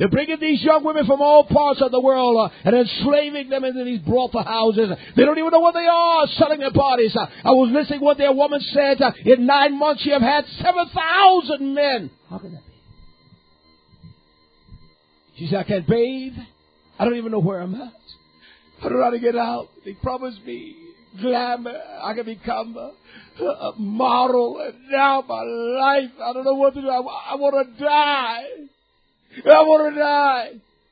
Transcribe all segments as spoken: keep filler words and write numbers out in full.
They're bringing these young women from all parts of the world uh, and enslaving them into these brothel houses. They don't even know what they are, selling their bodies. Uh, I was listening to what their woman said. Uh, in nine months, she have had seven thousand men. How can that be? She said, I can't bathe. I don't even know where I'm at. I don't know how to get out. They promised me glamour. I can become a, a model. And now my life, I don't know what to do. I, I want to die. I want to die.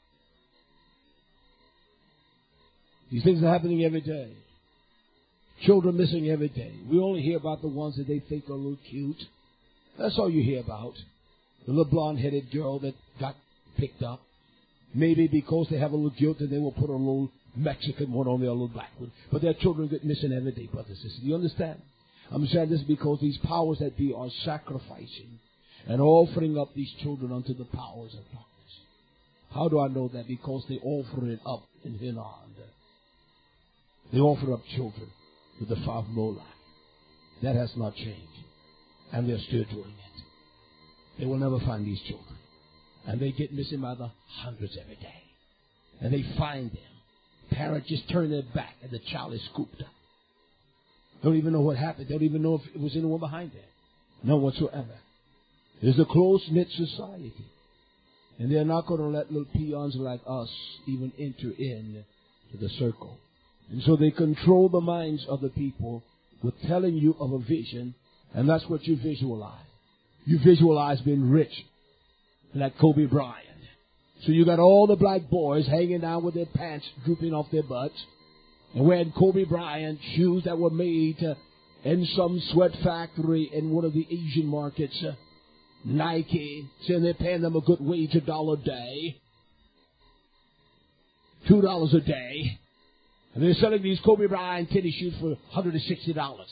These things are happening every day. Children missing every day. We only hear about the ones that they think are a little cute. That's all you hear about. The little blonde-headed girl that got picked up. Maybe because they have a little guilt and they will put a little Mexican one on there, a little black one. But their children get missing every day, brothers and sisters. Do you understand? I'm saying this because these powers that be are sacrificing and offering up these children unto the powers of darkness. How do I know that? Because they offer it up in Hinard. They offer up children to the five Moloch. That has not changed. And they're still doing it. They will never find these children. And they get missing by the hundreds every day. And they find them. Parents just turn their back and the child is scooped up. Don't even know what happened. Don't even know if it was anyone behind there. No whatsoever. It's a close-knit society. And they're not going to let little peons like us even enter in to the circle. And so they control the minds of the people with telling you of a vision. And that's what you visualize. You visualize being rich. Like Kobe Bryant. So you got all the black boys hanging down with their pants drooping off their butts and wearing Kobe Bryant shoes that were made uh, in some sweat factory in one of the Asian markets. Uh, Nike, saying they're paying them a good wage, a dollar a day, two dollars a day. And they're selling these Kobe Bryant tennis shoes for one hundred sixty dollars.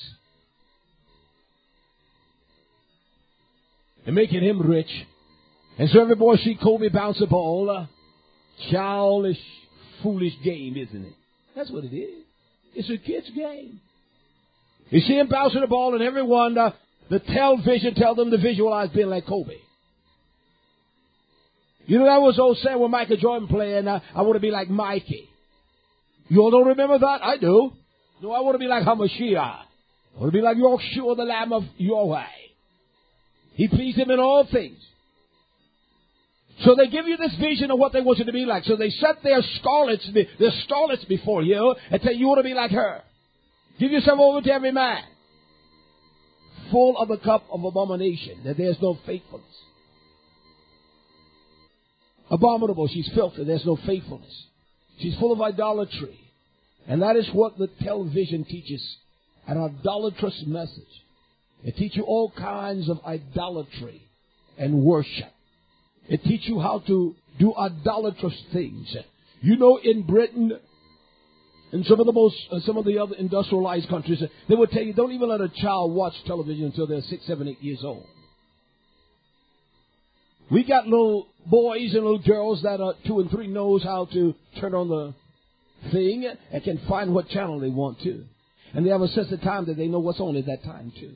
And making him rich. And so every boy see Kobe bounce a ball. Uh, childish, foolish game, isn't it? That's what it is. It's a kid's game. You see him bouncing the ball and everyone, uh, the television tell them to visualize being like Kobe. You know, that was old saying when Michael Jordan playing, uh, I want to be like Mikey. You all don't remember that? I do. No, I want to be like Hamashiach. I want to be like Yeshua, the Lamb of Yahweh. He pleased him in all things. So they give you this vision of what they want you to be like. So they set their scarlets, their starlets before you and say you want to be like her. Give yourself over to every man. Full of the cup of abomination, that there's no faithfulness. Abominable, she's filthy, there's no faithfulness. She's full of idolatry. And that is what the television teaches. An idolatrous message. It teaches you all kinds of idolatry and worship. It teaches you how to do idolatrous things. You know, in Britain, in some of the most, uh, some of the other industrialized countries, they would tell you, don't even let a child watch television until they're six, seven, eight years old. We got little boys and little girls that are two and three knows how to turn on the thing and can find what channel they want to. And they have a sense of time that they know what's on at that time too.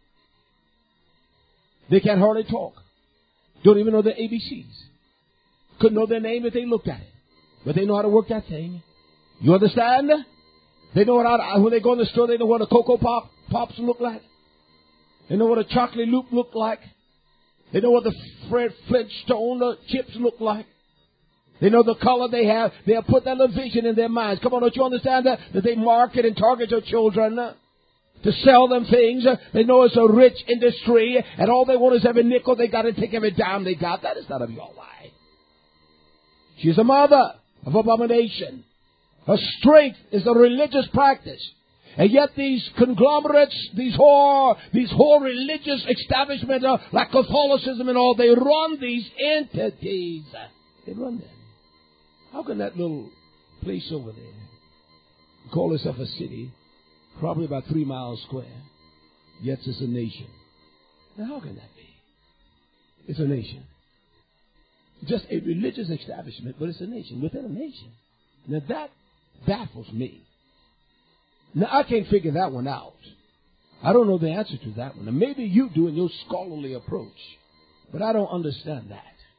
They can't hardly talk. Don't even know their A B Cs. Couldn't know their name if they looked at it. But they know how to work that thing. You understand? They know how to, when they go in the store, they know what a Cocoa Pop Pops look like. They know what a Chocolate Loop look like. They know what the Fred Flintstone uh, chips look like. They know the color they have. They have put that little vision in their minds. Come on, don't you understand that? That they market and target their children uh, to sell them things. Uh, they know it's a rich industry, and all they want is every nickel they got to take every dime they got. That is not of your life. She's a mother of abomination. Her strength is a religious practice. And yet these conglomerates, these whore, these whore religious establishments, uh, like Catholicism and all, they run these entities. They run them. How can that little place over there call itself a city, probably about three miles square, yet it's a nation? Now how can that be? It's a nation. Just a religious establishment, but it's a nation within a nation. Now that baffles me. Now, I can't figure that one out. I don't know the answer to that one. And maybe you do in your scholarly approach. But I don't understand that.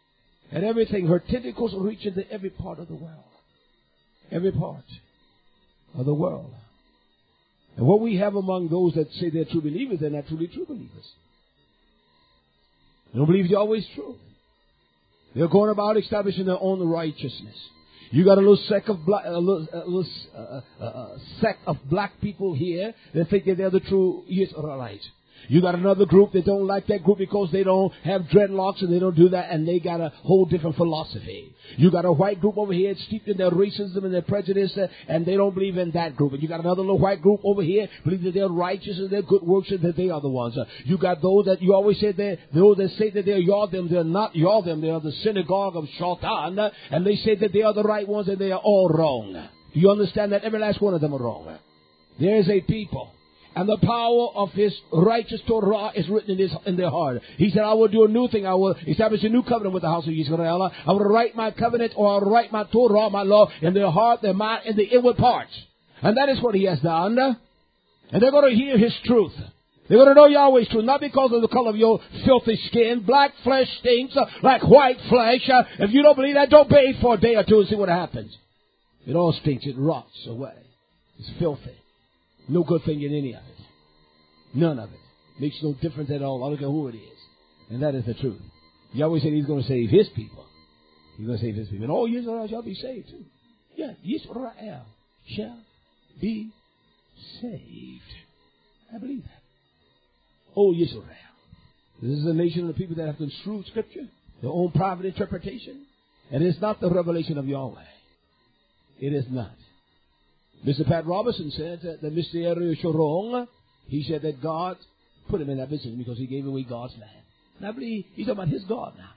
And everything, her tentacles reach into every part of the world. Every part of the world. And what we have among those that say they're true believers, they're not truly true believers. They don't believe Yahweh is true. They're going about establishing their own righteousness. You got a little sect of black, a little, a little uh, uh, uh, sect of black people here that think that they're the true Israelites. You got another group that don't like that group because they don't have dreadlocks and they don't do that, and they got a whole different philosophy. You got a white group over here steeped in their racism and their prejudice, uh, and they don't believe in that group. And you got another little white group over here believe that they're righteous and they're good works and that they are the ones. Uh, you got those that you always say they those that say that they're y'all them, they're not y'all them. They are the synagogue of Shaitan, uh, and they say that they are the right ones and they are all wrong. Do you understand that every last one of them are wrong? There is a people. And the power of His righteous Torah is written in, his, in their heart. He said, I will do a new thing. I will establish a new covenant with the house of Israel. I will write my covenant, or I will write my Torah, my law, in their heart, their mind, and the inward parts. And that is what He has done. And they're going to hear His truth. They're going to know Yahweh's truth, not because of the color of your filthy skin. Black flesh stinks uh, like white flesh. Uh, if you don't believe that, don't bathe for a day or two and see what happens. It all stinks. It rots away. It's filthy. No good thing in any of it. None of it. Makes no difference at all. I don't care who it is. And that is the truth. Yahweh said He's going to save His people. He's going to save His people. And all Israel shall be saved too. Yeah, Israel shall be saved. I believe that. Oh, Israel. This is a nation of people that have construed Scripture, their own private interpretation. And it's not the revelation of Yahweh. It is not. Mister Pat Robertson said that the Mysterio Shorong, he said that God put him in that position because He gave away God's land. And I believe he's talking about His God now.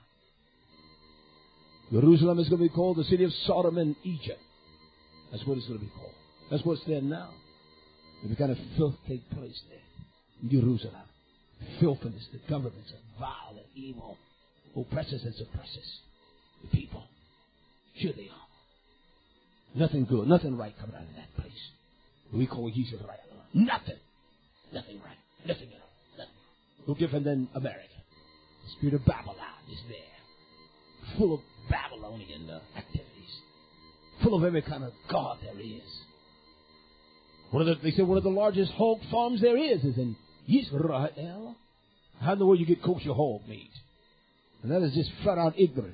Jerusalem is going to be called the city of Sodom and Egypt. That's what it's going to be called. That's what's there now. Every kind of filth take place there in Jerusalem. Filthiness, the governments are vile and evil, oppressors and suppressors. The people. Sure they are. Nothing good, nothing right coming out of that place. We call it Israel. Nothing. Nothing right. Nothing at all. Nothing. No different than America. The spirit of Babylon is there. Full of Babylonian uh, activities. Full of every kind of God there is. One of the, they say one of the largest hog farms there is is in Israel. How in the world you get kosher hog meat? And that is just flat out ignorant.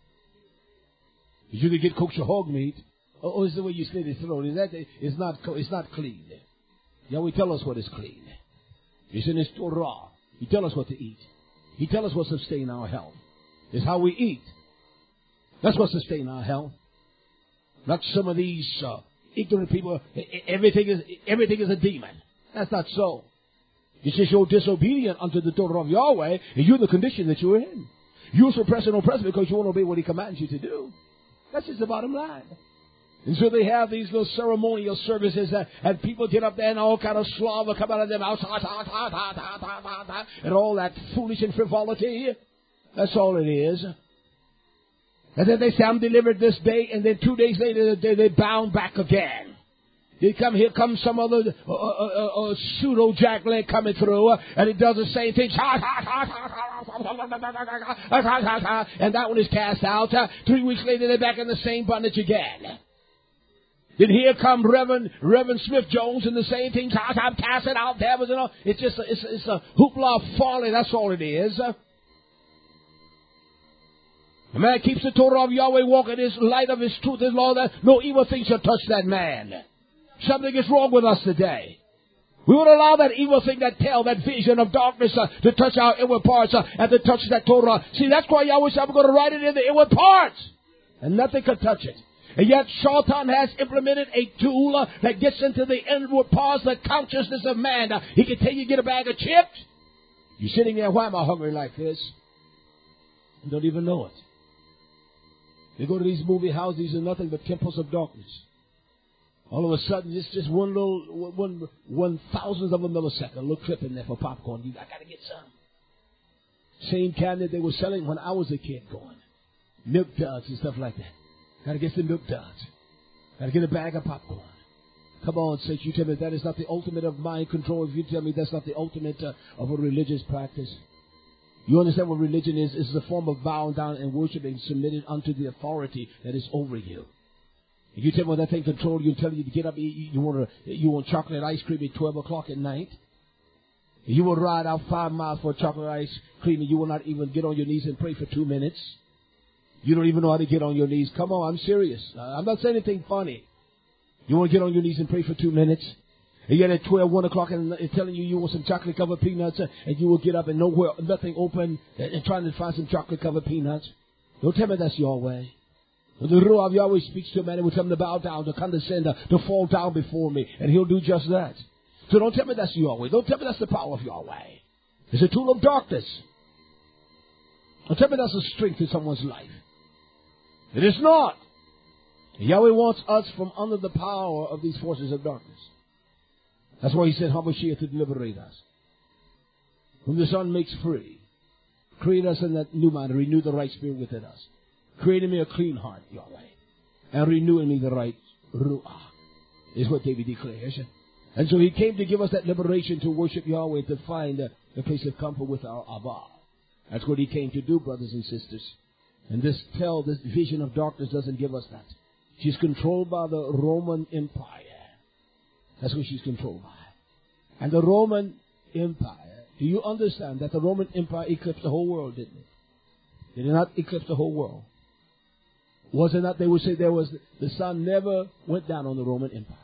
You can get kosher hog meat. Oh, it's the way you slit his throat. Is that it's not it's not clean. Yahweh tell us what is clean. It's in His Torah. He tell us what to eat. He tell us what sustain our health. It's how we eat. That's what sustain our health. Not some of these uh, ignorant people. Everything is everything is a demon. That's not so. It's just you're disobedient unto the Torah of Yahweh, and you're in the condition that you're in. You're suppressing and oppressing because you won't obey what He commands you to do. That's just the bottom line. And so they have these little ceremonial services, uh, and people get up there and all kind of slobber come out of their mouths, and all that foolish and frivolity. That's all it is. And then they say, I'm delivered this day, and then two days later they they bound back again. They come here, comes some other uh, uh, uh, uh, pseudo jackleg coming through, uh, and it does the same thing. And that one is cast out. Uh, three weeks later they're back in the same bondage again. Then here come Reverend Reverend Smith Jones and the same thing. I'm casting out devils and all. It's just a, it's, it's a hoopla of folly. That's all it is. The man keeps the Torah of Yahweh, walking His light of His truth, His law. That no evil thing shall touch that man. Something is wrong with us today. We won't allow that evil thing, that tale, that vision of darkness uh, to touch our inward parts uh, and to touch that Torah. See, that's why Yahweh said, I'm going to write it in the inward parts. And nothing can touch it. And yet Shaitan has implemented a tool uh, that gets into the inward parts, the consciousness of man. Uh, he can tell you get a bag of chips. You're sitting there, why am I hungry like this? You don't even know it. You go to these movie houses, these are nothing but temples of darkness. All of a sudden, it's just one little, one, one thousandth of a millisecond, a little clip in there for popcorn. You, I got to get some. Same kind that they were selling when I was a kid going. Milk duds and stuff like that. Got to get some milk duds. Got to get a bag of popcorn. Come on, Saints, you tell me that is not the ultimate of mind control. If you tell me that's not the ultimate uh, of a religious practice. You understand what religion is? It's a form of bowing down and worshiping, submitted unto the authority that is over you. If you tell me that thing control you and tell you to get up, you, you want to, you want chocolate ice cream at twelve o'clock at night. You will ride out five miles for chocolate ice cream and you will not even get on your knees and pray for two minutes. You don't even know how to get on your knees. Come on, I'm serious. I'm not saying anything funny. You want to get on your knees and pray for two minutes? And yet at twelve, one o'clock and it's telling you you want some chocolate covered peanuts and you will get up and nowhere, nothing open and, and trying to find some chocolate covered peanuts. Don't tell me that's your way. The Ruach of Yahweh speaks to a man and will tell him to bow down, to condescend, to fall down before me. And he'll do just that. So don't tell me that's your way. Don't tell me that's the power of Yahweh. It's a tool of darkness. Don't tell me that's a strength in someone's life. It is not. Yahweh wants us from under the power of these forces of darkness. That's why he sent Hamashiach to liberate us. Whom the Son makes free. Create us in that new mind. Renew the right spirit within us. Create in me a clean heart, Yahweh. And renew in me the right Ruach. Is what David declares. And so he came to give us that liberation to worship Yahweh, to find a, a place of comfort with our Abba. That's what he came to do, brothers and sisters. And this tell, this vision of darkness doesn't give us that. She's controlled by the Roman Empire. That's what she's controlled by. And the Roman Empire, do you understand that the Roman Empire eclipsed the whole world, didn't it? Did it not eclipse the whole world? Was it not, they would say there was, the sun never went down on the Roman Empire.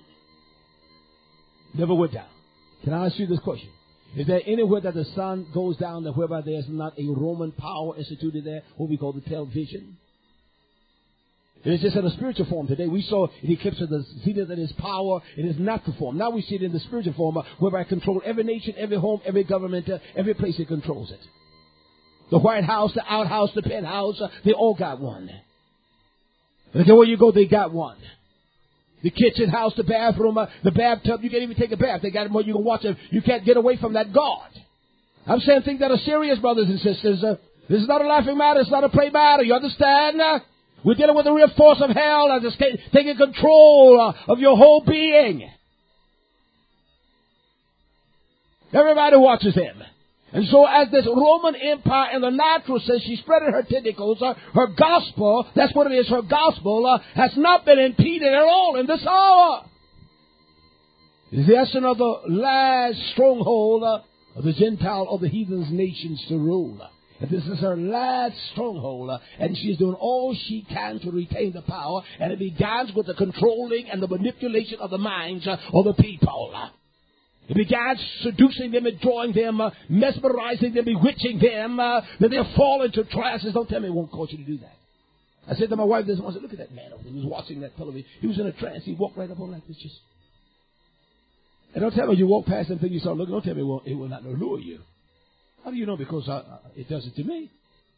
Never went down. Can I ask you this question? Is there anywhere that the sun goes down that whereby there's not a Roman power instituted there, what we call the television? It is just in a spiritual form today. We saw an eclipse of the zenith that is power in its natural form. Now we see it in the spiritual form, uh, whereby it controls every nation, every home, every government, uh, every place it controls it. The White House, the outhouse, the penthouse, uh, they all got one. And everywhere you go, they got one. The kitchen house, the bathroom, uh, the bathtub, you can't even take a bath. They got it more, you can watch it. You can't get away from that God. I'm saying things that are serious, brothers and sisters. Uh, this is not a laughing matter. It's not a play matter. You understand? Uh, we're dealing with the real force of hell that is taking control uh, of your whole being. Everybody watches him. And so as this Roman Empire in the natural sense, she spreading her tentacles, uh, her gospel, that's what it is, her gospel, uh, has not been impeded at all in this hour. It is the essence of the last stronghold uh, of the Gentile or the heathens nations to rule. And this is her last stronghold, uh, and she's doing all she can to retain the power, and it begins with the controlling and the manipulation of the minds uh, of the people. Uh. It began seducing them and drawing them, uh, mesmerizing them, bewitching them, uh, that they'll fall into trances. Don't tell me it won't cause you to do that. I said to my wife this once, look at that man over there. He was watching that television. He was in a trance. He walked right up on like this. Just. And don't tell me you walk past and think you start looking. Don't tell me it will, it will not allure you. How do you know? Because I, I, it does it to me.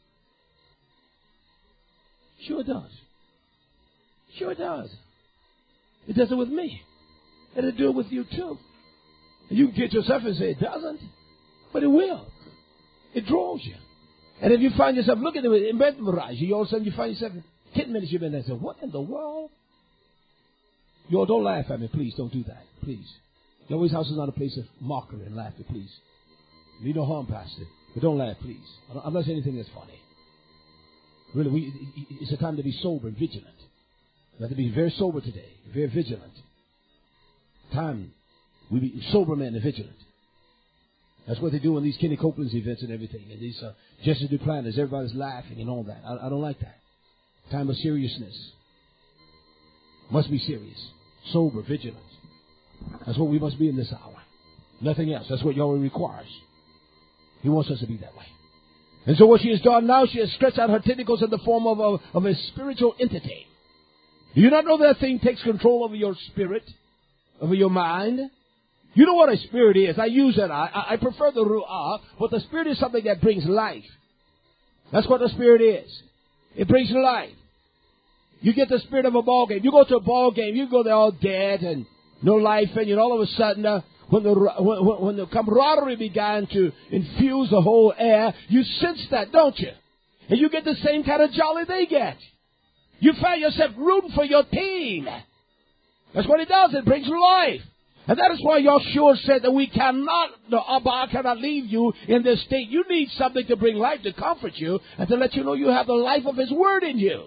Sure it does. Sure it does. It does it with me. And it'll do it with you too. You can get yourself and say it doesn't, but it will. It draws you. And if you find yourself looking at it, it mesmerizes you. All of a sudden you find yourself in ten minutes you've been there and say, what in the world? You all don't laugh at me. Please don't do that. Please. Yahweh's house is not a place of mockery and laughter. Please. Need no harm, Pastor. But don't laugh, please. I'm not saying anything that's funny. Really, we, it's a time to be sober and vigilant. We have to be very sober today. Very vigilant. Time. We be sober men and vigilant. That's what they do in these Kenny Copeland's events and everything. And these uh, Jesse Duplanters, everybody's laughing and all that. I, I don't like that. Time of seriousness. Must be serious. Sober, vigilant. That's what we must be in this hour. Nothing else. That's what Yahweh requires. He wants us to be that way. And so what she has done now, she has stretched out her tentacles in the form of a, of a spiritual entity. Do you not know that thing takes control over your spirit? Over your mind? You know what a spirit is. I use that. I, I prefer the Ruach, but the spirit is something that brings life. That's what the spirit is. It brings life. You get the spirit of a ball game. You go to a ball game, you go there all dead and no life in you, and all of a sudden, uh, when the when, when the camaraderie began to infuse the whole air, you sense that, don't you? And you get the same kind of jolly they get. You find yourself rooting for your team. That's what it does. It brings life. And that is why Yeshua said that we cannot, the Abba cannot leave you in this state. You need something to bring life, to comfort you, and to let you know you have the life of His Word in you.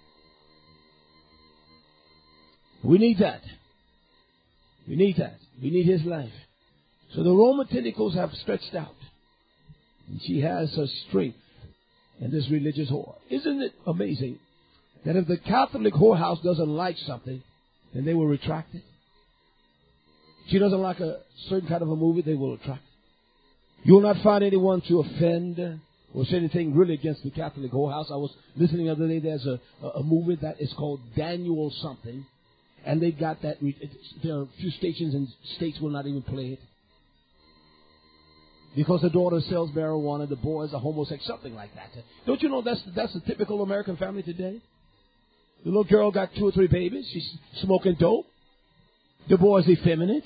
We need that. We need that. We need His life. So the Roman tentacles have stretched out. And she has her strength in this religious whore. Isn't it amazing that if the Catholic whorehouse doesn't like something, then they will retract it? She doesn't like a certain kind of a movie, they will retract it. You will not find anyone to offend or say anything really against the Catholic whorehouse. I was listening the other day, there's a, a movie that is called Daniel something. And they got that. There are a few stations and states will not even play it. Because the daughter sells marijuana, the boy is a homosexual, something like that. Don't you know that's that's the typical American family today? The little girl got two or three babies. She's smoking dope. The boy is effeminate.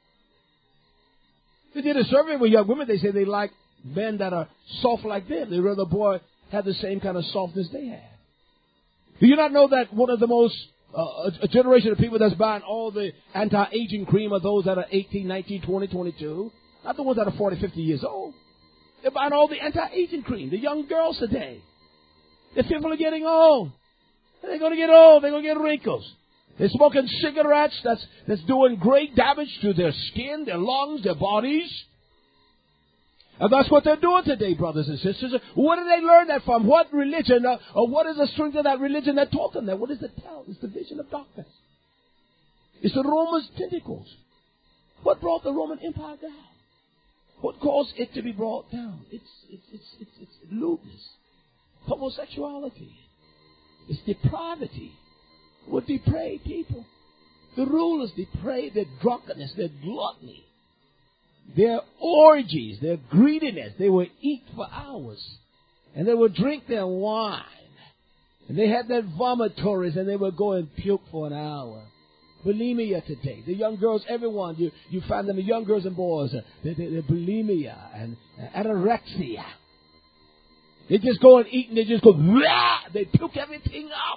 They did a survey with young women. They say they like men that are soft like them. They rather the boy have the same kind of softness they have. Do you not know that one of the most Uh, a, a generation of people that's buying all the anti-aging cream are those that are eighteen, nineteen, twenty, twenty-two. Not the ones that are forty, fifty years old. They're buying all the anti-aging cream. The young girls today. The people are getting old. They're going to get old. They're going to get wrinkles. They're smoking cigarettes that's, that's doing great damage to their skin, their lungs, their bodies. And that's what they're doing today, brothers and sisters. Where did they learn that from? What religion, uh, or what is the strength of that religion that taught them that? What is it tell? It's the vision of darkness. It's the Roman tentacles. What brought the Roman Empire down? What caused it to be brought down? It's it's it's it's, it's lewdness, homosexuality, it's depravity. What depraved people? The rulers depraved, their drunkenness, their gluttony. Their orgies, their greediness. They would eat for hours. And they would drink their wine. And they had their vomitories and they would go and puke for an hour. Bulimia today. The young girls, everyone, you, you find them, the young girls and boys, they're, they're, they're bulimia and anorexia. They just go and eat and they just go, blah! They puke everything up.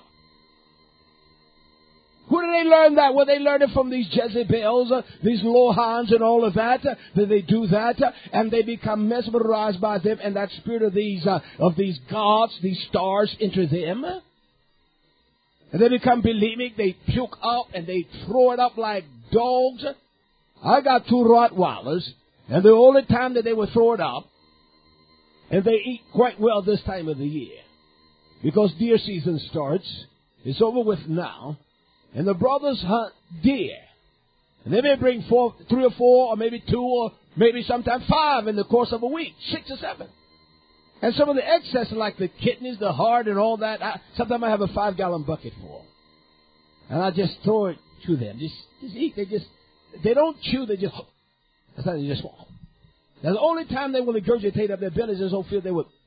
Where did they learn that? Well, they learned it from these Jezebels, uh, these Lohans and all of that. Uh, that they do that, uh, and they become mesmerized by them, and that spirit of these uh, of these gods, these stars, enter them. And they become bulimic. They puke up and they throw it up like dogs. I got two Rottweilers, and the only time that they would throw it up, and they eat quite well this time of the year, because deer season starts. It's over with now. And the brothers hunt deer. And they may bring four, three or four, or maybe two, or maybe sometimes five in the course of a week. Six or seven. And some of the excess, like the kidneys, the heart, and all that, I, sometimes I have a five-gallon bucket full. And I just throw it to them. Just, just eat. They just, they don't chew, they just, that's how they just walk. Now, the only time they will regurgitate up their bellies is so feel they would,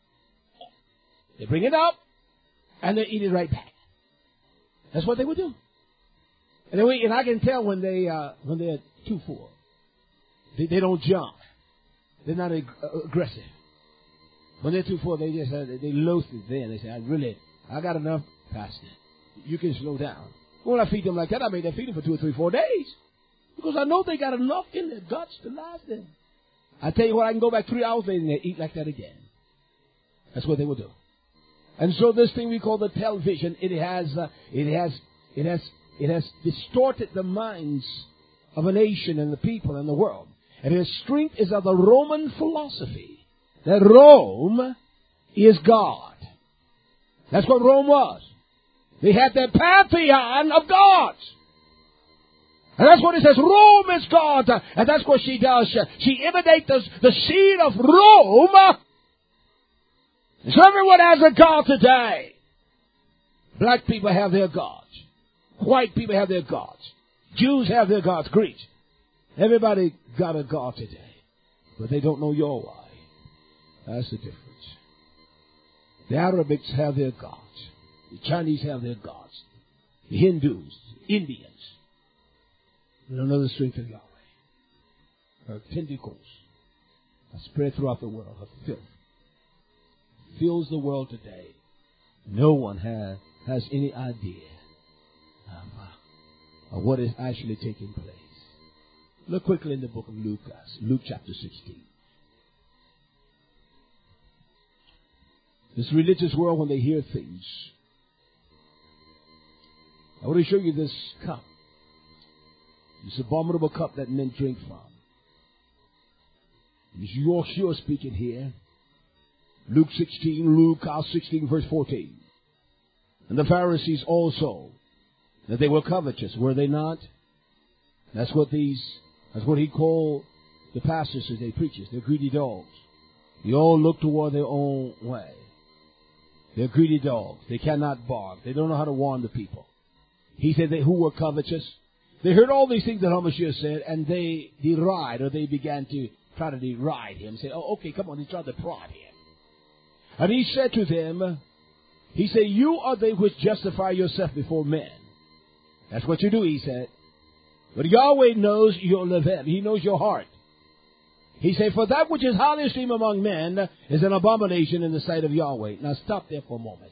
they bring it up, and they eat it right back. That's what they would do. And, then we, and I can tell when they uh, when they're too full. They, they don't jump. They're not ag- aggressive. When they're too full, they just uh, they loathe it. Then they say, "I really, I got enough, Pastor. You can slow down." When I feed them like that, I made them feed them for two or three, four days, because I know they got enough in their guts to last them. I tell you what, I can go back three hours later and they eat like that again. That's what they will do. And so this thing we call the television, it has, uh, it has, it has. It has distorted the minds of a nation and the people and the world. And its strength is of the Roman philosophy. That Rome is God. That's what Rome was. They had their pantheon of gods. And that's what it says. Rome is God. And that's what she does. She imitates the, the seed of Rome. So everyone has a God today. Black people have their gods. White people have their gods. Jews have their gods. Greeks. Everybody got a God today. But they don't know Yahweh. That's the difference. The Arabics have their gods. The Chinese have their gods. The Hindus, Indians. They don't know the strength of Yahweh. Her tentacles are spread throughout the world. Her filth fills the world today. No one has, has any idea of, uh, of what is actually taking place. Look quickly in the book of Luke, Luke chapter sixteen. This religious world, when they hear things, I want to show you this cup. This abominable cup that men drink from. It's Yeshua speaking here. Luke sixteen, Luke sixteen, verse fourteen. And the Pharisees also, that they were covetous, were they not? That's what these, that's what he called the pastors today, preachers. They're greedy dogs. They all look toward their own way. They're greedy dogs. They cannot bark. They don't know how to warn the people. He said they who were covetous. They heard all these things that Hamashiach said, and they deride, or they began to try to deride him. Say, oh, okay, come on. They tried to prod him. And he said to them, he said, you are they which justify yourself before men. That's what you do, he said. But Yahweh knows your levem. He knows your heart. He said, for that which is highly esteemed among men is an abomination in the sight of Yahweh. Now stop there for a moment.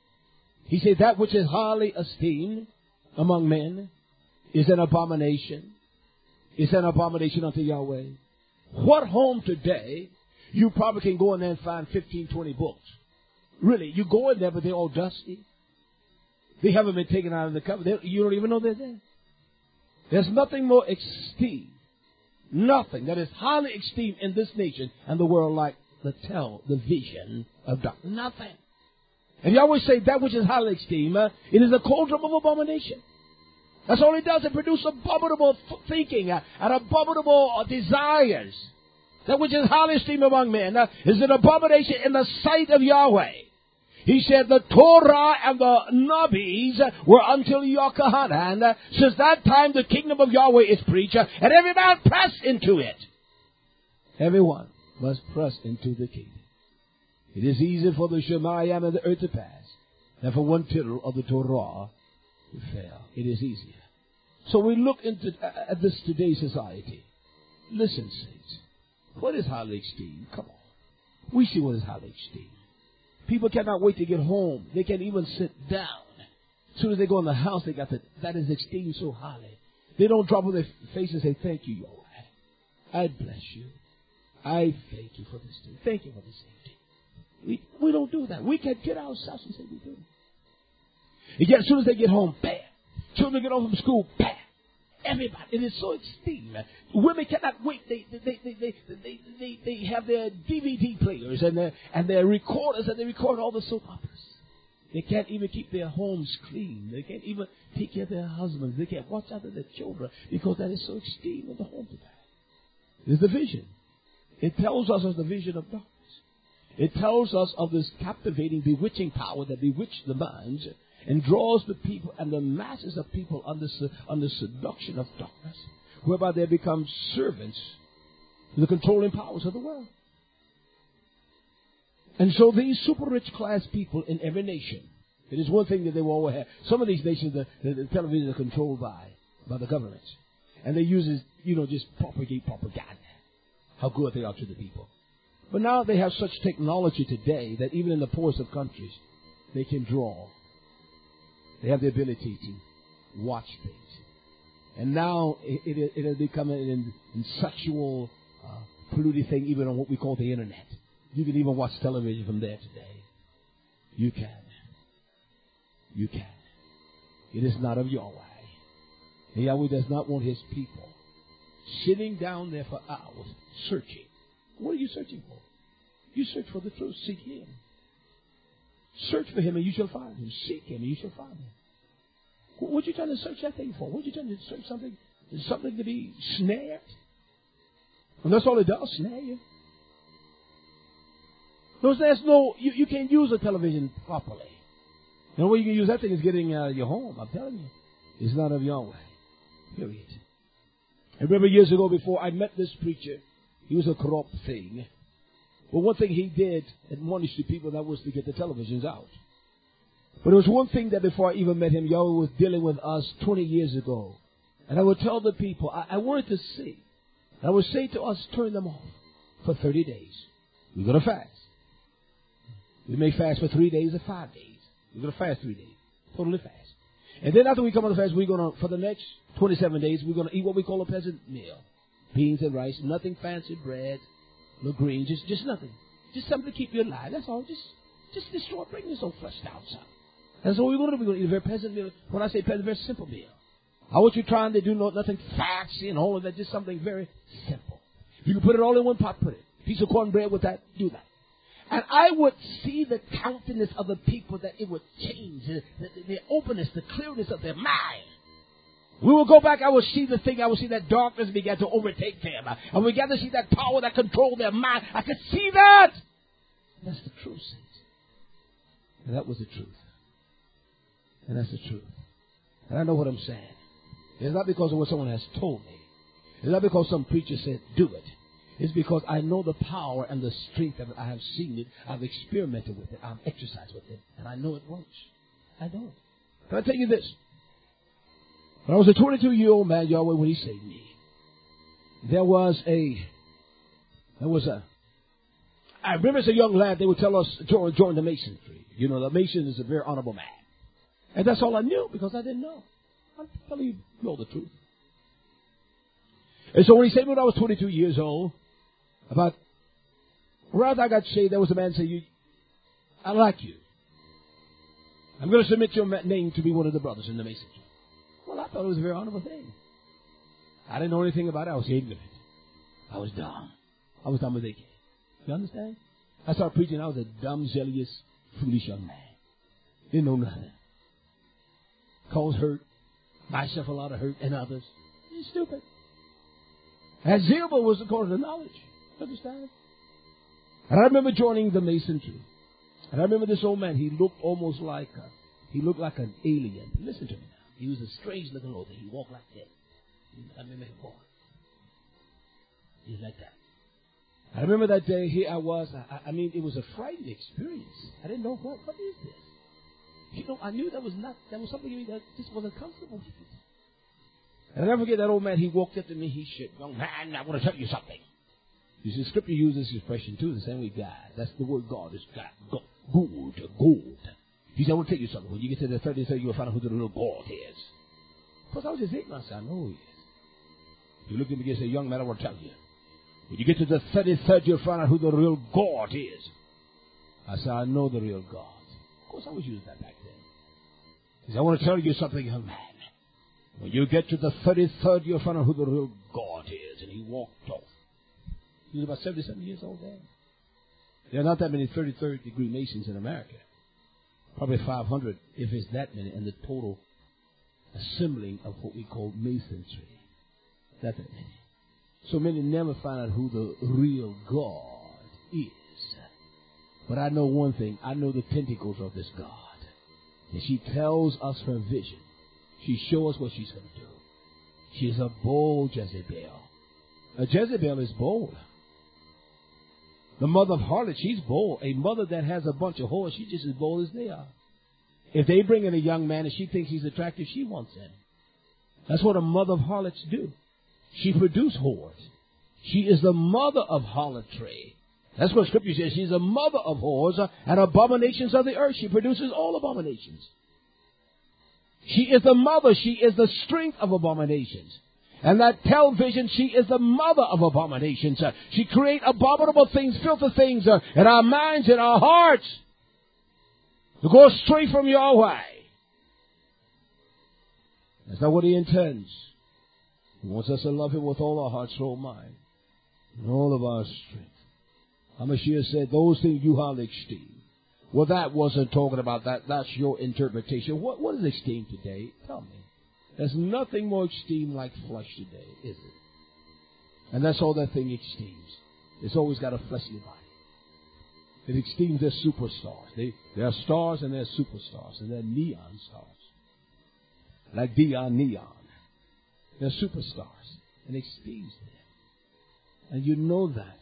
He said, that which is highly esteemed among men is an abomination. Is an abomination unto Yahweh. What home today, you probably can go in there and find fifteen, twenty books. Really, you go in there, but they're all dusty. They haven't been taken out of the cover. They, you don't even know they're there. There's nothing more esteemed, nothing that is highly esteemed in this nation and the world like the tell, the vision of darkness. Nothing. And you always say that which is highly esteemed, uh, it is a cauldron of abomination. That's all it does. It produces abominable thinking uh, and abominable uh, desires. That which is highly esteemed among men uh, is an abomination in the sight of Yahweh. He said the Torah and the Nabis were until Yochanan. Uh, since that time the kingdom of Yahweh is preached, uh, and every man press into it. Everyone must press into the kingdom. It is easy for the Shemayim and the earth to pass than for one tittle of the Torah to fail. It is easier. So we look into uh, at this today's society. Listen, saints. What is highly esteemed? Come on. We see what is highly esteemed. People cannot wait to get home. They can't even sit down. As soon as they go in the house, they got the, that is esteemed so highly. They don't drop on their face and say, thank you, Yahweh. I bless you. I thank you for this day. Thank you for this day. We, we don't do that. We can get ourselves and say we do. And yet as soon as they get home, bam. Children get home from school, bam. Everybody. It is so esteemed. Women cannot wait. They they they they they, they, they have their D V D players and their and their recorders, and they record all the soap operas. They can't even keep their homes clean. They can't even take care of their husbands. They can't watch after their children because that is so esteemed in the home today. It is the vision. It tells us of the vision of darkness. It tells us of this captivating, bewitching power that bewitches the minds and draws the people and the masses of people under, under seduction of darkness, whereby they become servants to the controlling powers of the world. And so these super rich class people in every nation, it is one thing that they will always have. Some of these nations, the, the, the television is controlled by, by the governments. And they use it, you know, just propagate propaganda. How good they are to the people. But now they have such technology today that even in the poorest of countries, they can draw. They have the ability to watch things. And now it, it, it has become an, an sexual, uh, polluted thing even on what we call the internet. You can even watch television from there today. You can. You can. It is not of Yahweh. And Yahweh does not want his people sitting down there for hours searching. What are you searching for? You search for the truth. Seek him. Search for him and you shall find him. Seek him and you shall find him. What are you trying to search that thing for? What are you trying to search something? Something to be snared? And that's all it does, snare you. No, there's no, you, you can't use a television properly. The only way you can use that thing is getting uh, your home. I'm telling you. It's not of Yahweh. Period. I remember years ago before I met this preacher, he was a corrupt thing. But one thing he did admonish the people, that was to get the televisions out. But there was one thing that before I even met him, Yahweh was dealing with us twenty years ago. And I would tell the people, I, I wanted to see. I would say to us, turn them off for thirty days. We're going to fast. We may fast for three days or five days. We're going to fast three days. Totally fast. And then after we come on the fast, we're going to, for the next twenty-seven days, we're going to eat what we call a peasant meal. beans and rice, nothing fancy, bread, no green, just just nothing. Just something to keep you alive. That's all. Just just destroy, bring this old flesh down, son. That's all we're going to do. We're going to eat a very peasant meal. When I say peasant, a very simple meal. I want you trying to do no, nothing fancy and all of that, just something very simple. If you can put it all in one pot, put it. Piece of cornbread with that, do that. And I would see the countenance of the people that it would change, the, the, the openness, the clearness of their mind. We will go back, I will see the thing, I will see that darkness began to overtake them. And we began to see that power that controlled their mind. I could see that. That's the truth, saints. And that was the truth. And that's the truth. And I know what I'm saying. It's not because of what someone has told me. It's not because some preacher said, do it. It's because I know the power and the strength of it. I have seen it. I've experimented with it. I've exercised with it. And I know it works. I know it. Can I tell you this? When I was a twenty-two-year-old man, Yahweh, when he saved me, there was a, there was a, I remember as a young lad, they would tell us, join, join the Masonry. You know, the Mason is a very honorable man. And that's all I knew because I didn't know. I'm telling you, you know the truth. And so when he saved me when I was twenty-two years old, about, around I got saved, there was a man saying, you, I like you. I'm going to submit your name to be one of the brothers in the Masonry. Well, I thought it was a very honorable thing. I didn't know anything about it. I was ignorant. I was dumb. I was dumb as they came. You understand? I started preaching. I was a dumb, zealous, foolish young man. Didn't know nothing. Caused hurt. Myself a lot of hurt and others. It's stupid. And zeal was according to knowledge. You understand? And I remember joining the Masonry. And I remember this old man. He looked almost like a, he looked like an alien. Listen to me now. He was a strange looking old man. He walked like that. I remember him walking. He was like that. I remember that day, here I was. I, I mean, it was a frightening experience. I didn't know what, what is this? You know, I knew that was not, that was something that just wasn't comfortable with it. And I never forget that old man. He walked up to me. He said, young man, I want to tell you something. You see, Scripture uses this expression too, the same way God. That's the word God is God. Good, good. He said, I want to tell you something. When you get to the thirty-third, you'll find out who the real God is. Because I was just ignorant. I said, I know who he is. You look at me and say, young man, I want to tell you. When you get to the thirty-third, you'll find out who the real God is. I said, I know the real God. Of course, I was using that back then. He said, I want to tell you something, young man. When you get to the thirty-third, you'll find out who the real God is. And he walked off. He was about seventy-seven years old then. There are not that many thirty-third degree Masons in America. Probably five hundred, if it's that many, and the total assembling of what we call Masonry. Not that many. So many never find out who the real God is. But I know one thing. I know the tentacles of this God. And she tells us her vision. She shows us what she's going to do. She's a bold Jezebel. A Jezebel is bold. The mother of harlots, she's bold. A mother that has a bunch of whores, she's just as bold as they are. If they bring in a young man and she thinks he's attractive, she wants him. That's what a mother of harlots do. She produces whores. She is the mother of harlotry. That's what Scripture says. She's a mother of whores and abominations of the earth. She produces all abominations. She is the mother. She is the strength of abominations. And that television, she is the mother of abominations. She creates abominable things, filthy things uh, in our minds, in our hearts. To go straight from Yahweh. That's not what he intends. He wants us to love him with all our heart, soul, mind, and all of our strength. Hamashiach said, those things you highly esteem. Well, that wasn't talking about that. That's your interpretation. What, what is esteemed today? Tell me. There's nothing more esteemed like flesh today, is it? And that's all that thing esteems. It's always got a fleshly body. It esteems their superstars. They, there are stars and there are superstars. And they're neon stars. Like Dion Neon. They're superstars. And it esteems them. And you know that.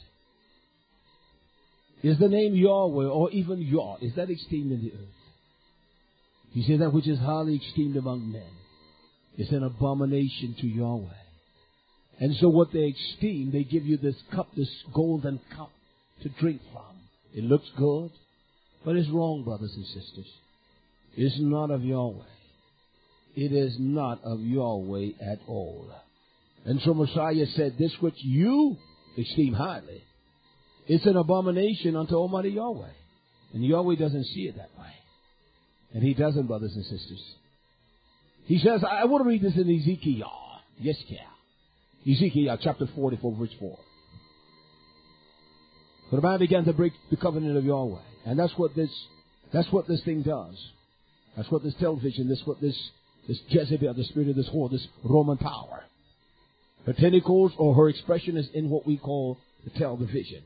Is the name Yahweh or even Yah, is that esteemed in the earth? He said that which is highly esteemed among men is an abomination to Yahweh. And so what they esteem, they give you this cup, this golden cup to drink from. It looks good, but it's wrong, brothers and sisters. It's not of Yahweh. It is not of Yahweh at all. And so Messiah said, this which you esteem highly, it's an abomination unto Almighty Yahweh. And Yahweh doesn't see it that way. And He doesn't, brothers and sisters. He says, I want to read this in Ezekiel. Yes, yeah. Ezekiel chapter forty-four, verse four. For the man began to break the covenant of Yahweh. And that's what this, that's what this thing does. That's what this television, this what this, this Jezebel, the spirit of this whore, this Roman power. Her tentacles or her expression is in what we call the television.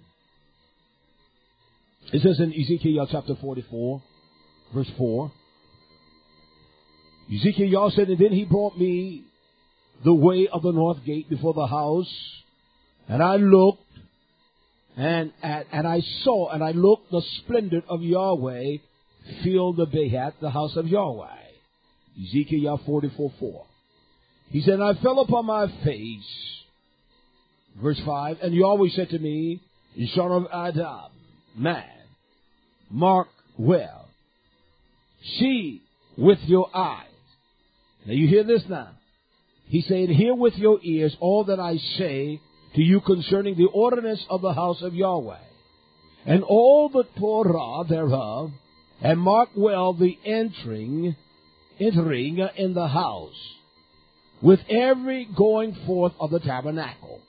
It says in Ezekiel chapter forty-four, verse four. Ezekiel said, and then he brought me the way of the north gate before the house, and I looked, and, and, and I saw, and I looked, the splendor of Yahweh filled the Behat, the house of Yahweh. Ezekiel forty-four, four. He said, and I fell upon my face. Verse five, and Yahweh said to me, son of Adam, man, mark well, see with your eyes. Now you hear this now. He said, hear with your ears all that I say to you concerning the ordinance of the house of Yahweh, and all the Torah thereof, and mark well the entering, entering in the house, with every going forth of the tabernacle.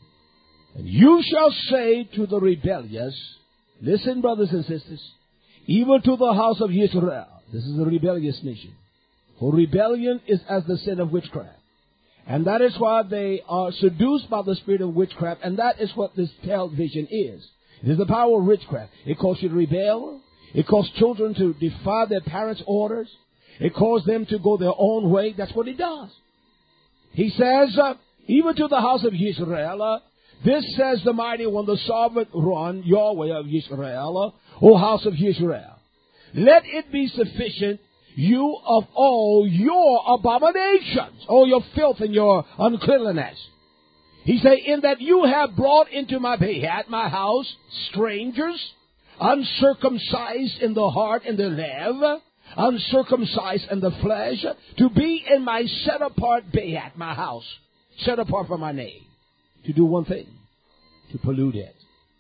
And you shall say to the rebellious, listen, brothers and sisters, even to the house of Israel. This is a rebellious nation. For rebellion is as the sin of witchcraft. And that is why they are seduced by the spirit of witchcraft. And that is what this television is. It is the power of witchcraft. It causes you to rebel. It causes children to defy their parents' orders. It causes them to go their own way. That's what it does. He says, uh, even to the house of Israel, uh, this says the mighty one, the sovereign one, Yahweh of Israel, uh, O house of Israel. Let it be sufficient, you of all your abominations, all your filth and your uncleanliness. He say, in that you have brought into my Behat, my house, strangers, uncircumcised in the heart and the lev, uncircumcised in the flesh, to be in my set apart Behat, my house, set apart for my name, to do one thing, to pollute it.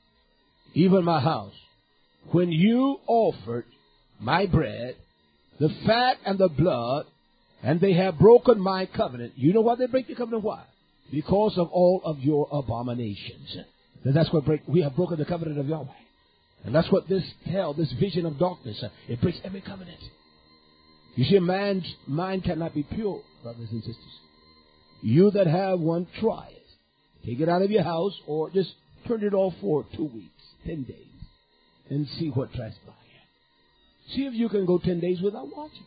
Even my house, when you offered my bread, the fat and the blood, and they have broken my covenant. You know why they break the covenant? Why? Because of all of your abominations. And that's what break. We have broken the covenant of Yahweh. And that's what this hell, this vision of darkness, it breaks every covenant. You see, a man's mind cannot be pure, brothers and sisters. You that have one, try it. Take it out of your house or just turn it off for two weeks, ten days, and see what transpires. See if you can go ten days without watching.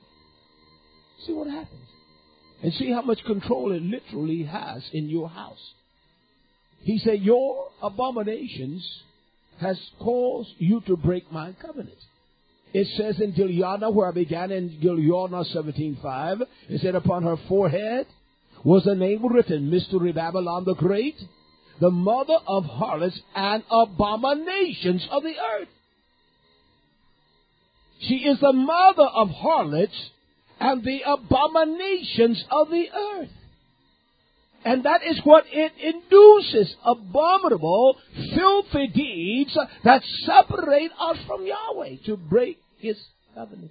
See what happens. And see how much control it literally has in your house. He said, your abominations has caused you to break my covenant. It says in Gilead, where I began in Gilead seventeen five, it said upon her forehead was a name written, Mystery Babylon the Great, the mother of harlots and abominations of the earth. She is the mother of harlots and the abominations of the earth. And that is what it induces, abominable, filthy deeds that separate us from Yahweh, to break His covenant.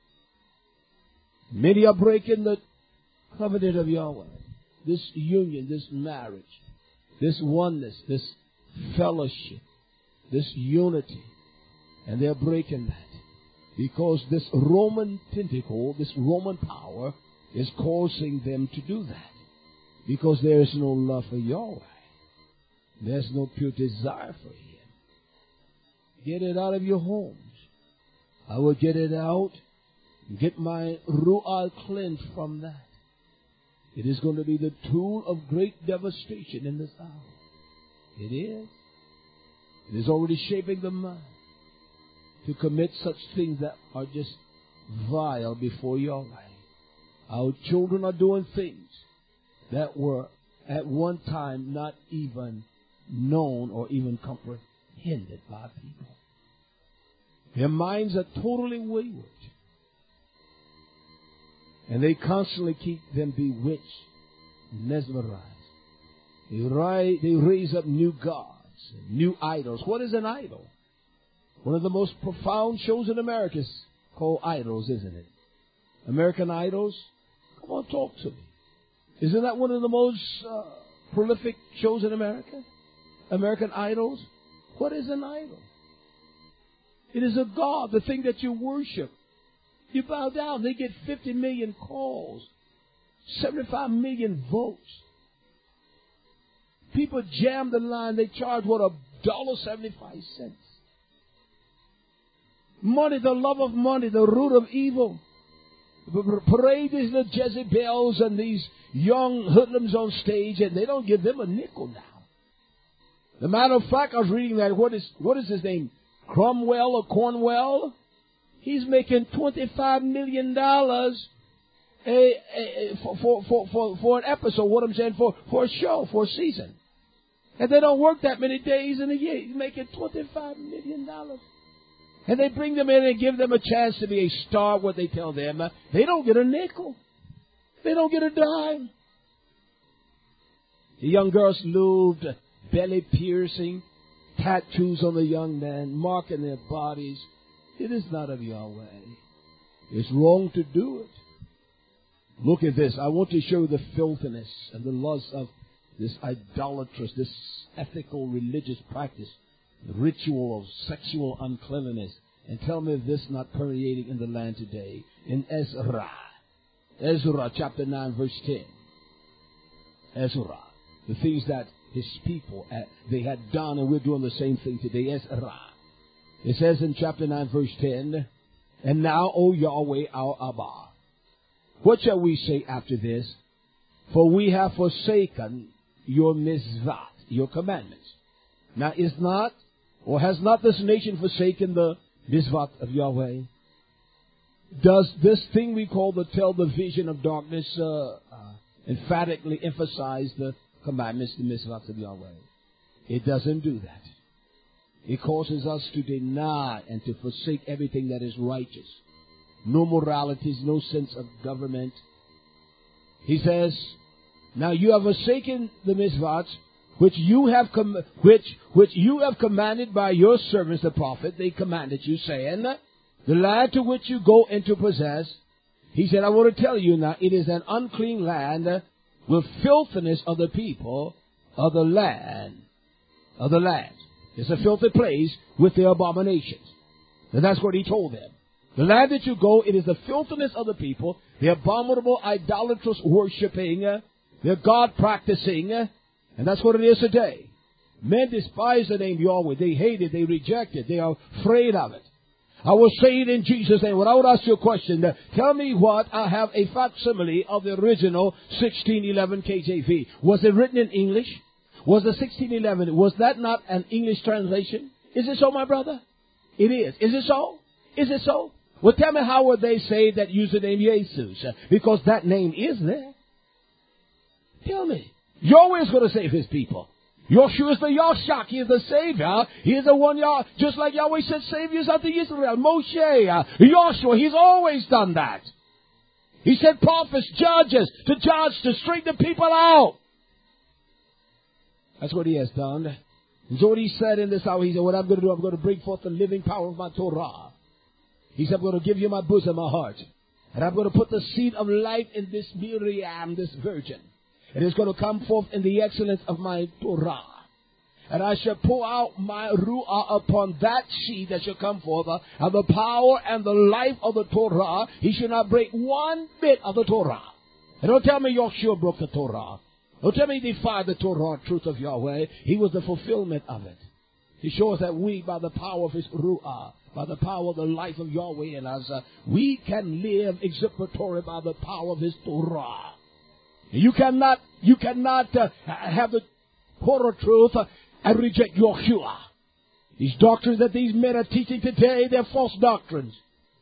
Many are breaking the covenant of Yahweh. This union, this marriage, this oneness, this fellowship, this unity. And they're breaking that. Because this Roman tentacle, this Roman power, is causing them to do that. Because there is no love for Yahweh. There's no pure desire for Him. Get it out of your homes. I will get it out. Get my ru'ah cleansed from that. It is going to be the tool of great devastation in this hour. It is. It is already shaping the mind to commit such things that are just vile before Yahweh. Our children are doing things that were at one time not even known or even comprehended by people. Their minds are totally wayward. And they constantly keep them bewitched, mesmerized. They, rise, they raise up new gods, new idols. What is an idol? One of the most profound shows in America is called Idols, isn't it? American Idols? Come on, talk to me. Isn't that one of the most uh, prolific shows in America? American Idols? What is an idol? It is a god, the thing that you worship. You bow down. They get fifty million calls, seventy-five million votes. People jam the line. They charge, what, a dollar seventy-five cents. Money, the love of money, the root of evil. Parade is the Jezebels and these young hoodlums on stage, and they don't give them a nickel now. As a matter of fact, I was reading that, what is what is his name? Cromwell or Cornwell? He's making twenty-five million dollars a, a, for, for, for, for, for an episode, what I'm saying, for, for a show, for a season. And they don't work that many days in a year. He's making twenty-five million dollars. And they bring them in and give them a chance to be a star, what they tell them. They don't get a nickel. They don't get a dime. The young girls lubed, belly piercing, tattoos on the young men, marking their bodies. It is not of Yahweh. It's wrong to do it. Look at this. I want to show you the filthiness and the lust of this idolatrous, this ethical religious practice, the ritual of sexual uncleanliness. And tell me if this is not permeating in the land today. In Ezra. Ezra chapter nine verse ten. Ezra. The things that his people, uh, they had done, and we're doing the same thing today. Ezra. It says in chapter nine verse ten, and now, O Yahweh our Abba, what shall we say after this? For we have forsaken your mizvat, your commandments. Now is not, or has not this nation forsaken the mizvat of Yahweh? Does this thing we call the television of darkness uh, uh, emphatically emphasize the commandments, the mizvat of Yahweh? It doesn't do that. It causes us to deny and to forsake everything that is righteous. No moralities, no sense of government. He says, now you have forsaken the mizvahs, which you have com- which which you have commanded by your servants the prophet. They commanded you, saying, the land to which you go in to possess. He said, I want to tell you now, it is an unclean land with filthiness of the people of the land. Of the land. It's a filthy place with their abominations. And that's what he told them. The land that you go, it is the filthiness of the people, the abominable idolatrous worshipping, uh, their God practicing, uh, and that's what it is today. Men despise the name Yahweh. They hate it. They reject it. They are afraid of it. I will say it in Jesus' name. When I would ask you a question, uh, tell me what, I have a facsimile of the original sixteen eleven K J V. Was it written in English? Was the sixteen eleven, was that not an English translation? Is it so, my brother? It is. Is it so? Is it so? Well, tell me, how would they say that use the name Jesus? Because that name is there. Tell me. Yahweh is going to save his people. Yahshua is the Yahshak. He is the Savior. He is the one, Yah, just like Yahweh said, Saviors unto Israel. Moshe, uh, Yahshua, he's always done that. He said prophets, judges, to judge, to straighten the people out. That's what he has done. And so what he said in this hour, he said, what I'm going to do, I'm going to bring forth the living power of my Torah. He said, I'm going to give you my bosom, my heart. And I'm going to put the seed of life in this Miriam, this virgin. And it's going to come forth in the excellence of my Torah. And I shall pour out my Ruah upon that seed that shall come forth. Uh, and the power and the life of the Torah, he shall not break one bit of the Torah. And don't tell me Yahshua broke the Torah. Don't tell me he defied the Torah truth of Yahweh. He was the fulfillment of it. He shows that we, by the power of his Ruah, by the power of the life of Yahweh in us, uh, we can live executory by the power of his Torah. You cannot, you cannot uh, have the Torah truth uh, and reject Yahshua. These doctrines that these men are teaching today, they're false doctrines.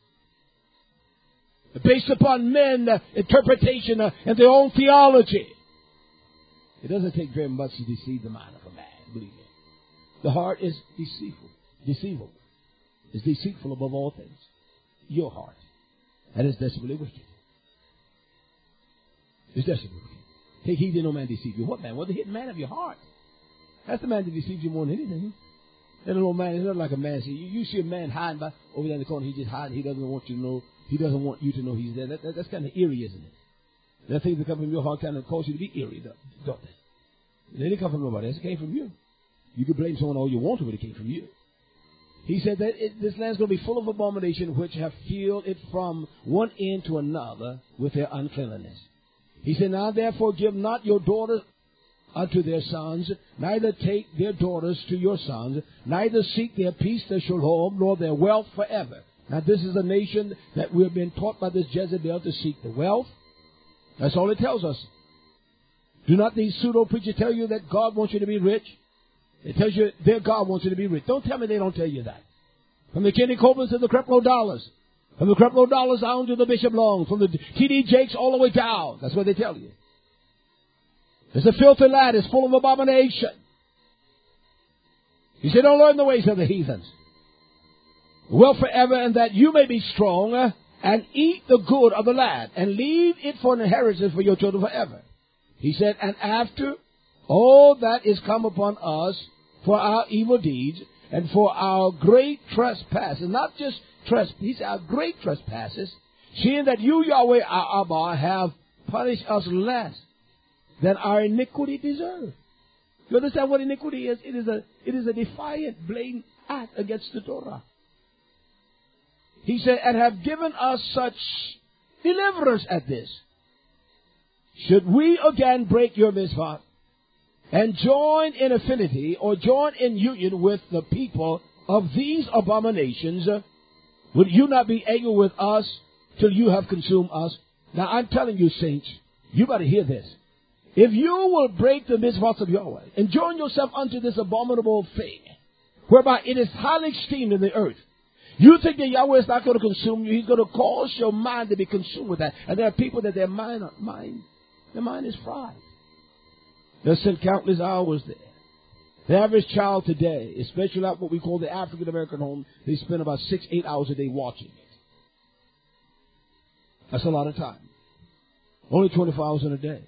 They're based upon men uh, interpretation uh, and their own theology. It doesn't take very much to deceive the mind of a man, believe me. The heart is deceitful, deceivable. It's deceitful above all things. Your heart. That is desperately wicked. It's desperately wicked. Take heed that no man deceive you. What man? Well, the hidden man of your heart. That's the man that deceives you more than anything. That little man is not like a man. See, you, you see a man hiding by over there in the corner. He just hiding. He doesn't want you to know. He doesn't want you to know he's there. That, that, that's kind of eerie, isn't it? That things that come from your heart kind of cause you to be eerie, don't they? They didn't come from nobody else. It came from you. You can blame someone all you want to, but it came from you. He said that it, this land's going to be full of abomination, which have filled it from one end to another with their uncleanness. He said, now therefore give not your daughters unto their sons, neither take their daughters to your sons, neither seek their peace, their shalom, nor their wealth forever. Now this is a nation that we have been taught by this Jezebel to seek the wealth. That's all it tells us. Do not these pseudo-preachers tell you that God wants you to be rich? It tells you their God wants you to be rich. Don't tell me they don't tell you that. From the Kenny Copelands to the Creflo Dollars. From the Creflo Dollars down to the Bishop Long. From the T D Jakes all the way down. That's what they tell you. It's a filthy lad. It's full of abomination. He said, don't learn the ways of the heathens. Well forever, and that you may be strong, and eat the good of the land, and leave it for an inheritance for your children forever. He said, and after all that is come upon us for our evil deeds, and for our great trespasses, not just trespass, he said, our great trespasses, seeing that you, Yahweh, our Abba, have punished us less than our iniquity deserves. You understand what iniquity is? It is a, it is a defiant, blatant act against the Torah. He said, and have given us such deliverers at this. Should we again break your mitzvah and join in affinity or join in union with the people of these abominations, would you not be angry with us till you have consumed us? Now I'm telling you, saints, you better hear this. If you will break the mitzvahs of Yahweh and join yourself unto this abominable thing, whereby it is highly esteemed in the earth, you think that Yahweh is not going to consume you. He's going to cause your mind to be consumed with that. And there are people that their mind, mind their mind is fried. They've spent countless hours there. The average child today, especially at what we call the African American home, they spend about six, eight hours a day watching it. That's a lot of time. Only twenty-four hours in a day.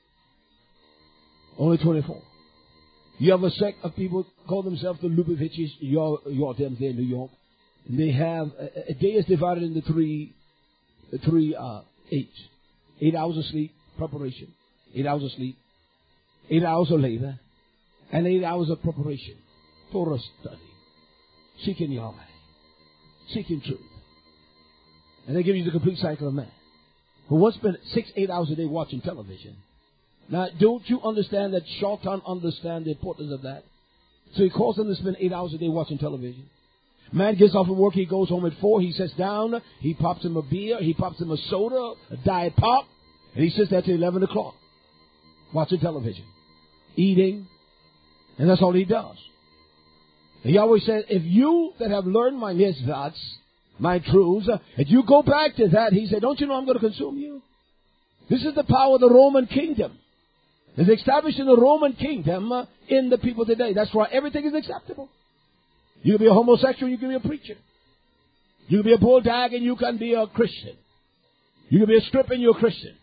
Only twenty-four. You have a sect of people call themselves the Lubavitches, your, your them there in New York. And they have, a, a day is divided into three, three, uh, eight. Eight hours of sleep, preparation. Eight hours of sleep. Eight hours of labor. And eight hours of preparation. Torah study. Seeking Yahweh. Seeking truth. And they give you the complete cycle of man. Who once spent six, eight hours a day watching television. Now, don't you understand that Shaitan understands the importance of that? So he calls them to spend eight hours a day watching television. Man gets off of work, he goes home at four, he sits down, he pops him a beer, he pops him a soda, a diet pop, and he sits there till eleven o'clock, watching television, eating, and that's all he does. And Yahweh said, if you that have learned my mitzvahs, my truths, if you go back to that, he said, don't you know I'm going to consume you? This is the power of the Roman kingdom. It's established in the Roman kingdom uh, in the people today. That's why everything is acceptable. You can be a homosexual, you can be a preacher. You can be a bulldog and you can be a Christian. You can be a stripper and you're a Christian.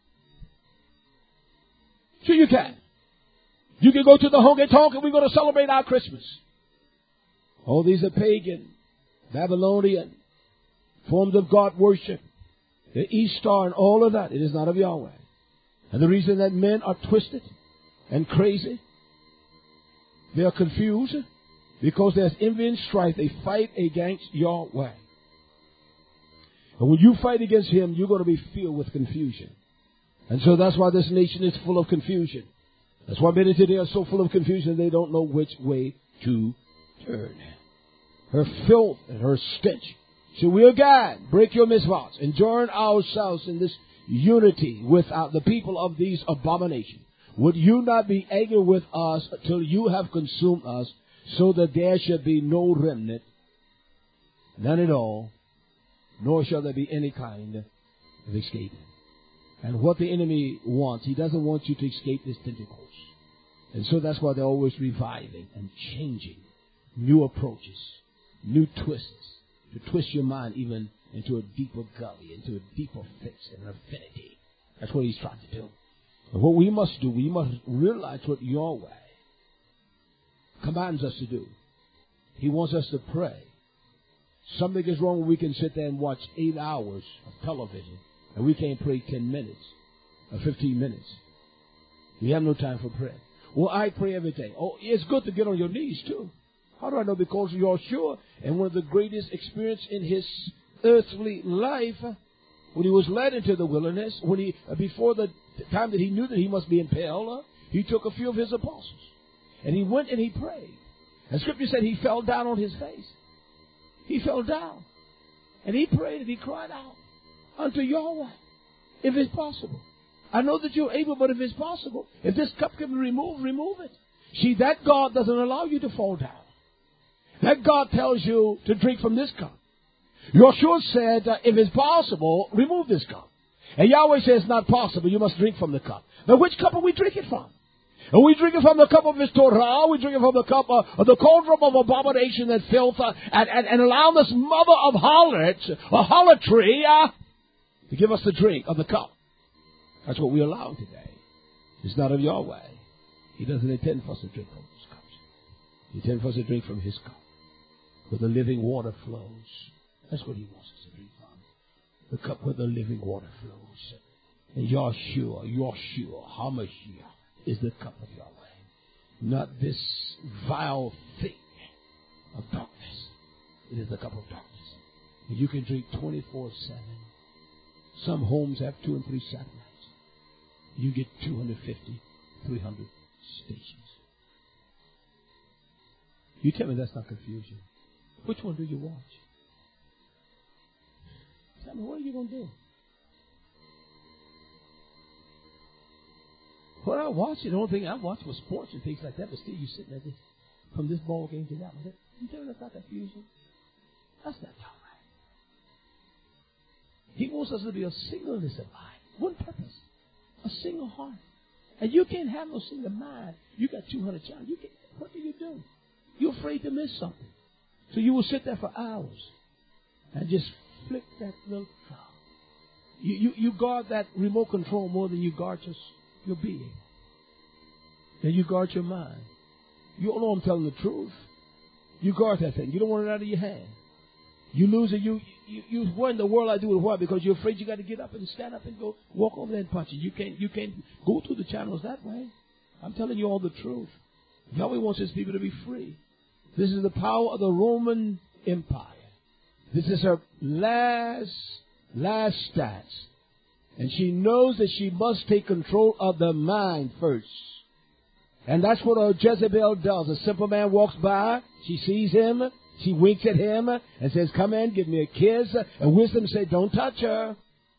Sure you can. You can go to the honky tonk and we're going to celebrate our Christmas. All these are pagan, Babylonian, forms of God worship. The East Star and all of that, it is not of Yahweh. And the reason that men are twisted and crazy, they are confused, because there's envy and strife. They fight against Yahweh. And when you fight against Him, you're going to be filled with confusion. And so that's why this nation is full of confusion. That's why many today are so full of confusion they don't know which way to turn. Her filth and her stench. So we again break your mitzvahs and join ourselves in this unity with uh, the people of these abominations. Would you not be angry with us till you have consumed us, so that there shall be no remnant, none at all, nor shall there be any kind of escape? And what the enemy wants, he doesn't want you to escape his tentacles. And so that's why they're always reviving and changing new approaches, new twists, to twist your mind even into a deeper gully, into a deeper fix and affinity. That's what he's trying to do. And what we must do, we must realize what Yahweh commands us to do. He wants us to pray. Something is wrong when we can sit there and watch eight hours of television and we can't pray ten minutes or fifteen minutes. We have no time for prayer. Well, I pray every day. Oh, it's good to get on your knees too. How do I know? Because you're sure. And one of the greatest experiences in his earthly life, when he was led into the wilderness, when he before the time that he knew that he must be impaled, he took a few of his apostles. And he went and he prayed. And Scripture said he fell down on his face. He fell down. And he prayed and he cried out unto Yahweh, if it's possible. I know that you're able, but if it's possible, if this cup can be removed, remove it. See, that God doesn't allow you to fall down. That God tells you to drink from this cup. Yeshua said, uh, if it's possible, remove this cup. And Yahweh says it's not possible. You must drink from the cup. Now, which cup are we drinking from? Are we drinking from the cup of his Torah? Are we drinking from the cup uh, of the cauldron of abomination and filth uh, and, and, and allow this mother of harlots, a harlotry, uh, to give us the drink of the cup? That's what we allow today. It's not of Yahweh. He doesn't intend for us to drink from those cups. He intends for us to drink from his cup, where the living water flows. That's what he wants us to drink from. The cup where the living water flows. And Yahshua, Yahshua, Hamashiach is the cup of Yahweh. Not this vile thing of darkness. It is the cup of darkness. And you can drink twenty-four seven. Some homes have two and three satellites. You get two hundred fifty, three hundred stations. You tell me that's not confusion. Which one do you watch? Tell me, what are you going to do? When I watch it, the only thing I watch was sports and things like that, but still you sitting there this, from this ball game to that one. You tell me that's not confusion? That's not Yahweh. He wants us to be a singleness of mind. One purpose. A single heart. And you can't have no single mind. You got two hundred child. You can't, what do you do? You're afraid to miss something. So you will sit there for hours and just flick that little control. You, you, you guard that remote control more than you guard your, your being. And you guard your mind. You don't know I'm telling the truth. You guard that thing. You don't want it out of your hand. You lose it. You, you, you what in the world I do with what? Because you're afraid you got to get up and stand up and go walk over there and punch it. You can't, you can't go through the channels that way. I'm telling you all the truth. Yahweh wants his people to be free. This is the power of the Roman Empire. This is her last, last stance. And she knows that she must take control of the mind first. And that's what a Jezebel does. A simple man walks by, she sees him, she winks at him and says, come in, give me a kiss. And wisdom says, don't touch her.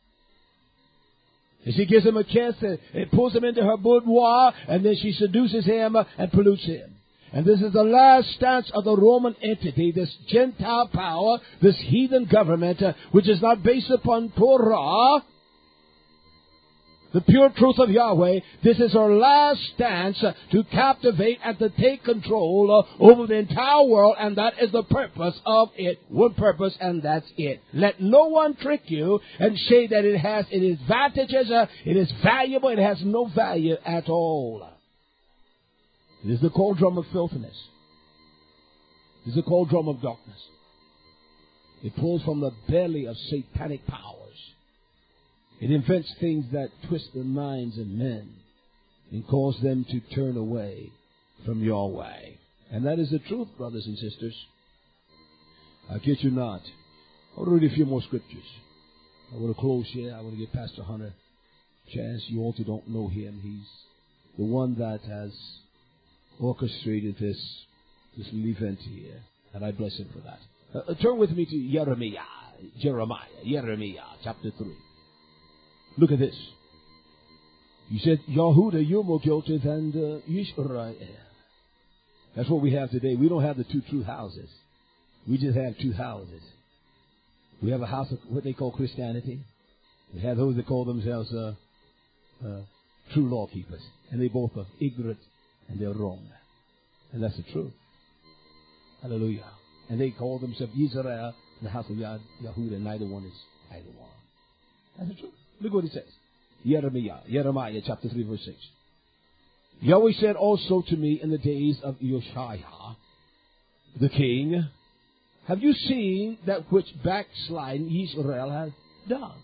And she gives him a kiss and it pulls him into her boudoir, and then she seduces him and pollutes him. And this is the last stance of the Roman entity, this Gentile power, this heathen government, uh, which is not based upon Torah, the pure truth of Yahweh. This is our last stance uh, to captivate and to take control uh, over the entire world, and that is the purpose of it. One purpose, and that's it. Let no one trick you and say that it has it is advantages, uh, it is valuable. It has no value at all. It is the cauldron of filthiness. It is the cauldron of darkness. It pulls from the belly of satanic powers. It invents things that twist the minds of men and cause them to turn away from Yahweh. And that is the truth, brothers and sisters. I kid you not. I want to read a few more scriptures. I want to close here. I want to give Pastor Hunter a chance. You also don't know him. He's the one that has orchestrated this this event here, and I bless him for that. Uh, turn with me to Jeremiah, Jeremiah, Jeremiah, chapter three. Look at this. You said, Yahudah, you're more guilty than the Israel. That's what we have today. We don't have the two true houses. We just have two houses. We have a house of what they call Christianity. We have those that call themselves uh, uh, true law keepers, and they both are ignorant. And they're wrong. And that's the truth. Hallelujah. And they call themselves Israel, the house of Yah- Yahudah, and neither one is either one. That's the truth. Look what it says. Jeremiah, Jeremiah chapter three, verse six. Yahweh said also to me in the days of Josiah, the king, have you seen that which backsliding Israel has done?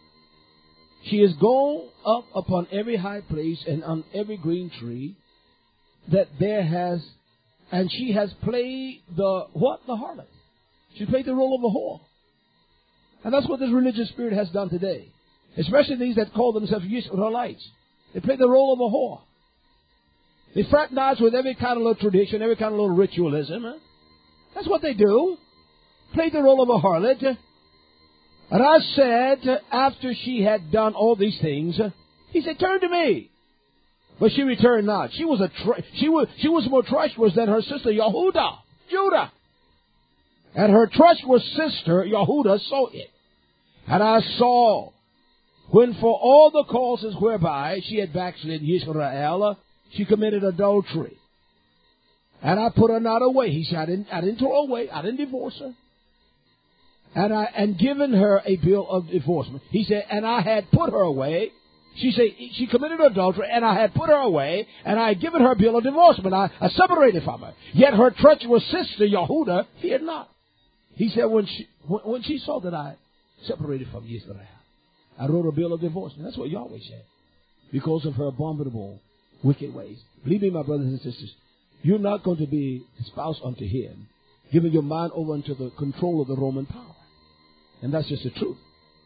She has gone up upon every high place and on every green tree that there has, and she has played the, what? The harlot. She played the role of a whore. And that's what this religious spirit has done today. Especially these that call themselves Israelites. They play the role of a whore. They fraternize with every kind of little tradition, every kind of little ritualism. Huh? That's what they do. Play the role of a harlot. And I said, after she had done all these things, he said, turn to me. But she returned not. She was a tre- she was she was more treacherous than her sister Yehuda, Judah. And her treacherous sister Yehuda saw it. And I saw, when for all the causes whereby she had backslid Israel, she committed adultery. And I put her not away. He said, I didn't, I didn't throw her away. I didn't divorce her. And I, and given her a bill of divorcement. He said, and I had put her away. She said, she committed adultery, and I had put her away, and I had given her a bill of divorcement. I, I separated from her. Yet her treacherous sister, Yehuda, feared not. He said, when she, when, when she saw that I separated from Israel, I wrote a bill of divorcement. That's what Yahweh said. Because of her abominable, wicked ways. Believe me, my brothers and sisters, you're not going to be espoused unto him, giving your mind over unto the control of the Roman power. And that's just the truth.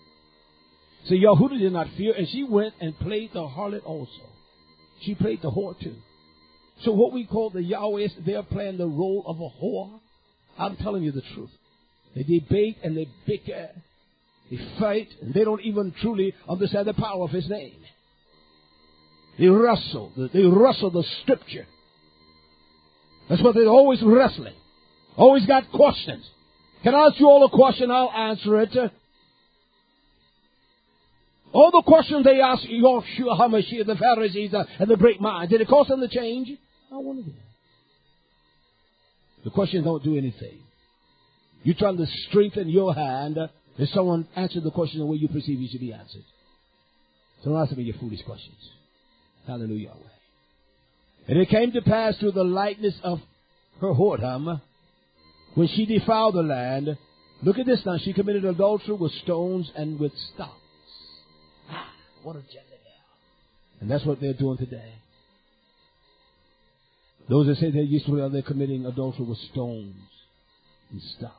So Yehuda did not fear, and she went and played the harlot also. She played the whore too. So what we call the Yahwehists, they're playing the role of a whore. I'm telling you the truth. They debate and they bicker, they fight, and they don't even truly understand the power of his name. They wrestle. They wrestle the scripture. That's what they're always wrestling. Always got questions. Can I ask you all a question? I'll answer it. All the questions they ask Yahshua HaMashiach, the Pharisees, uh, and the great mind, did it cause them to change? I wonder. The questions don't do anything. You're trying to strengthen your hand uh, if someone answered the question the way you perceive it should be answered. So don't answer me your foolish questions. Hallelujah. And it came to pass through the likeness of her whoredom, when she defiled the land. Look at this now. She committed adultery with stones and with stocks. Ah, what a Jezebel. And that's what they're doing today. Those that say they're Israel, they're committing adultery with stones and stocks.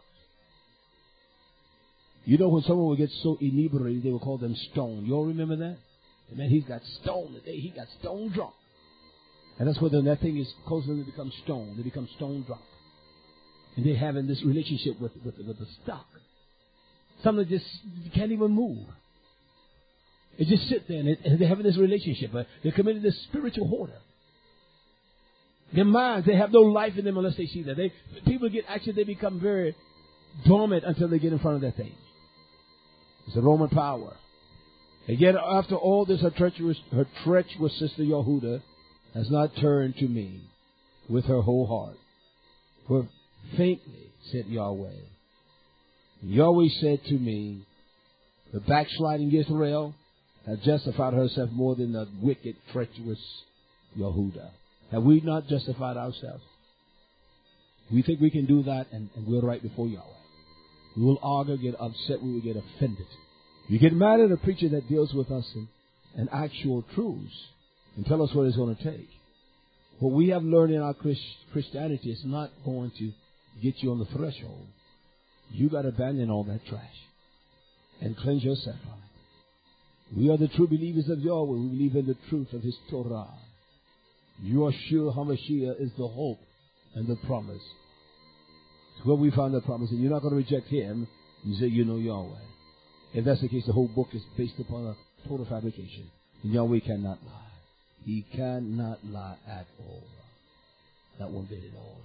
You know, when someone would get so inebriated, they would call them stone. You all remember that? Man, he's got stone today. He got stone drunk. And that's when that thing is causing them to become stone. They become stone drunk. And they're having this relationship with, with, with the stock. Some that just can't even move. They just sit there and, it, and they're having this relationship. But they're committing this spiritual hoarder. Their minds, they have no life in them unless they see that. They, people get, actually, they become very dormant until they get in front of that thing. It's a Roman power. And yet, after all this, her treacherous, her treacherous sister Yehuda has not turned to me with her whole heart. For faintly, said Yahweh. Yahweh said to me, the backsliding Israel has justified herself more than the wicked, treacherous Yehuda. Have we not justified ourselves? We think we can do that, and, and we're right before Yahweh. We will argue, get upset, we will get offended. You get mad at a preacher that deals with us in, in actual truths and tell us what it's going to take. What we have learned in our Christ, Christianity is not going to get you on the threshold. You got to abandon all that trash and cleanse yourself from it. We are the true believers of Yahweh. We believe in the truth of His Torah. Yahshua HaMashiach is the hope and the promise. It's where we find the promise. And you're not going to reject Him and say you know Yahweh. If that's the case, the whole book is based upon a total fabrication. And Yahweh cannot lie. He cannot lie at all. Not one bit at all.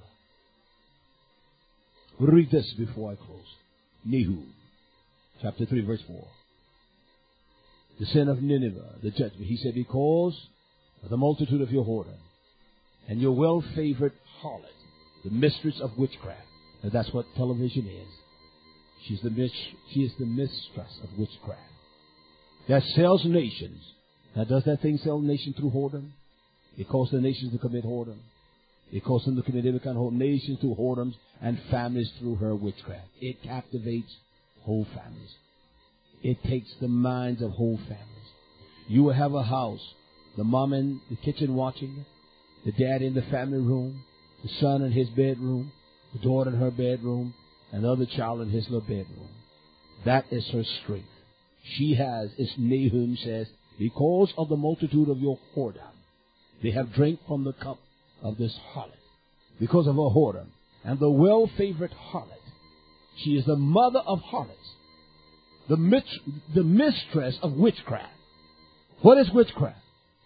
We'll read this before I close. Nehum, chapter three, verse four. The sin of Nineveh, the judgment. He said, because of the multitude of your whoredom and your well-favored harlot, the mistress of witchcraft. And that's what television is. She's the mis- she is the mistress of witchcraft that sells nations Now, does that thing sell the nation through whoredom? It caused the nations to commit whoredom. It caused them to commit every kind of whoredom. Nations through whoredoms and families through her witchcraft. It captivates whole families. It takes the minds of whole families. You will have a house, the mom in the kitchen watching, the dad in the family room, the son in his bedroom, the daughter in her bedroom, and the other child in his little bedroom. That is her strength. She has, as Nahum says, because of the multitude of your whoredom, they have drank from the cup of this harlot. Because of her whoredom. And the well-favored harlot, she is the mother of harlots, the, mit- the mistress of witchcraft. What is witchcraft?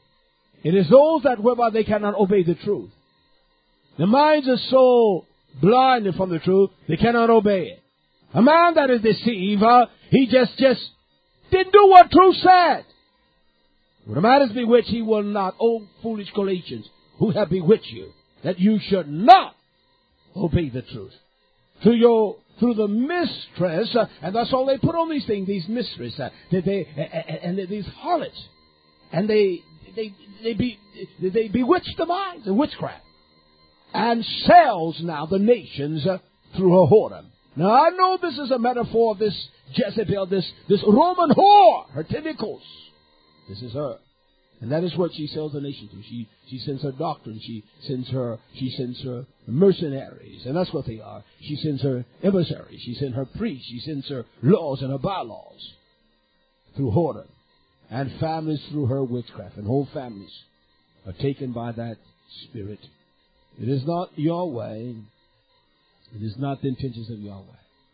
It is those that whereby they cannot obey the truth. The minds are so blinded from the truth, they cannot obey it. A man that is deceived, uh, he just, just didn't do what truth said. When a man is bewitched, he will not. Oh, foolish Galatians, who have bewitched you, that you should not obey the truth. Through your, through the mistress, uh, and that's all they put on these things, these mistresses, uh, that they, uh, and these harlots, and they, they, they be, they bewitch the minds of witchcraft, and sells now the nations uh, through her whoredom. Now I know this is a metaphor of this Jezebel, this, this Roman whore, her tentacles. This is her. And that is what she sells the nation to. She, she sends her doctrine. She sends her, she sends her mercenaries. And that's what they are. She sends her emissaries. She sends her priests. She sends her laws and her bylaws through whoredom. And families through her witchcraft. And whole families are taken by that spirit. It is not Yahweh. It is not the intentions of Yahweh.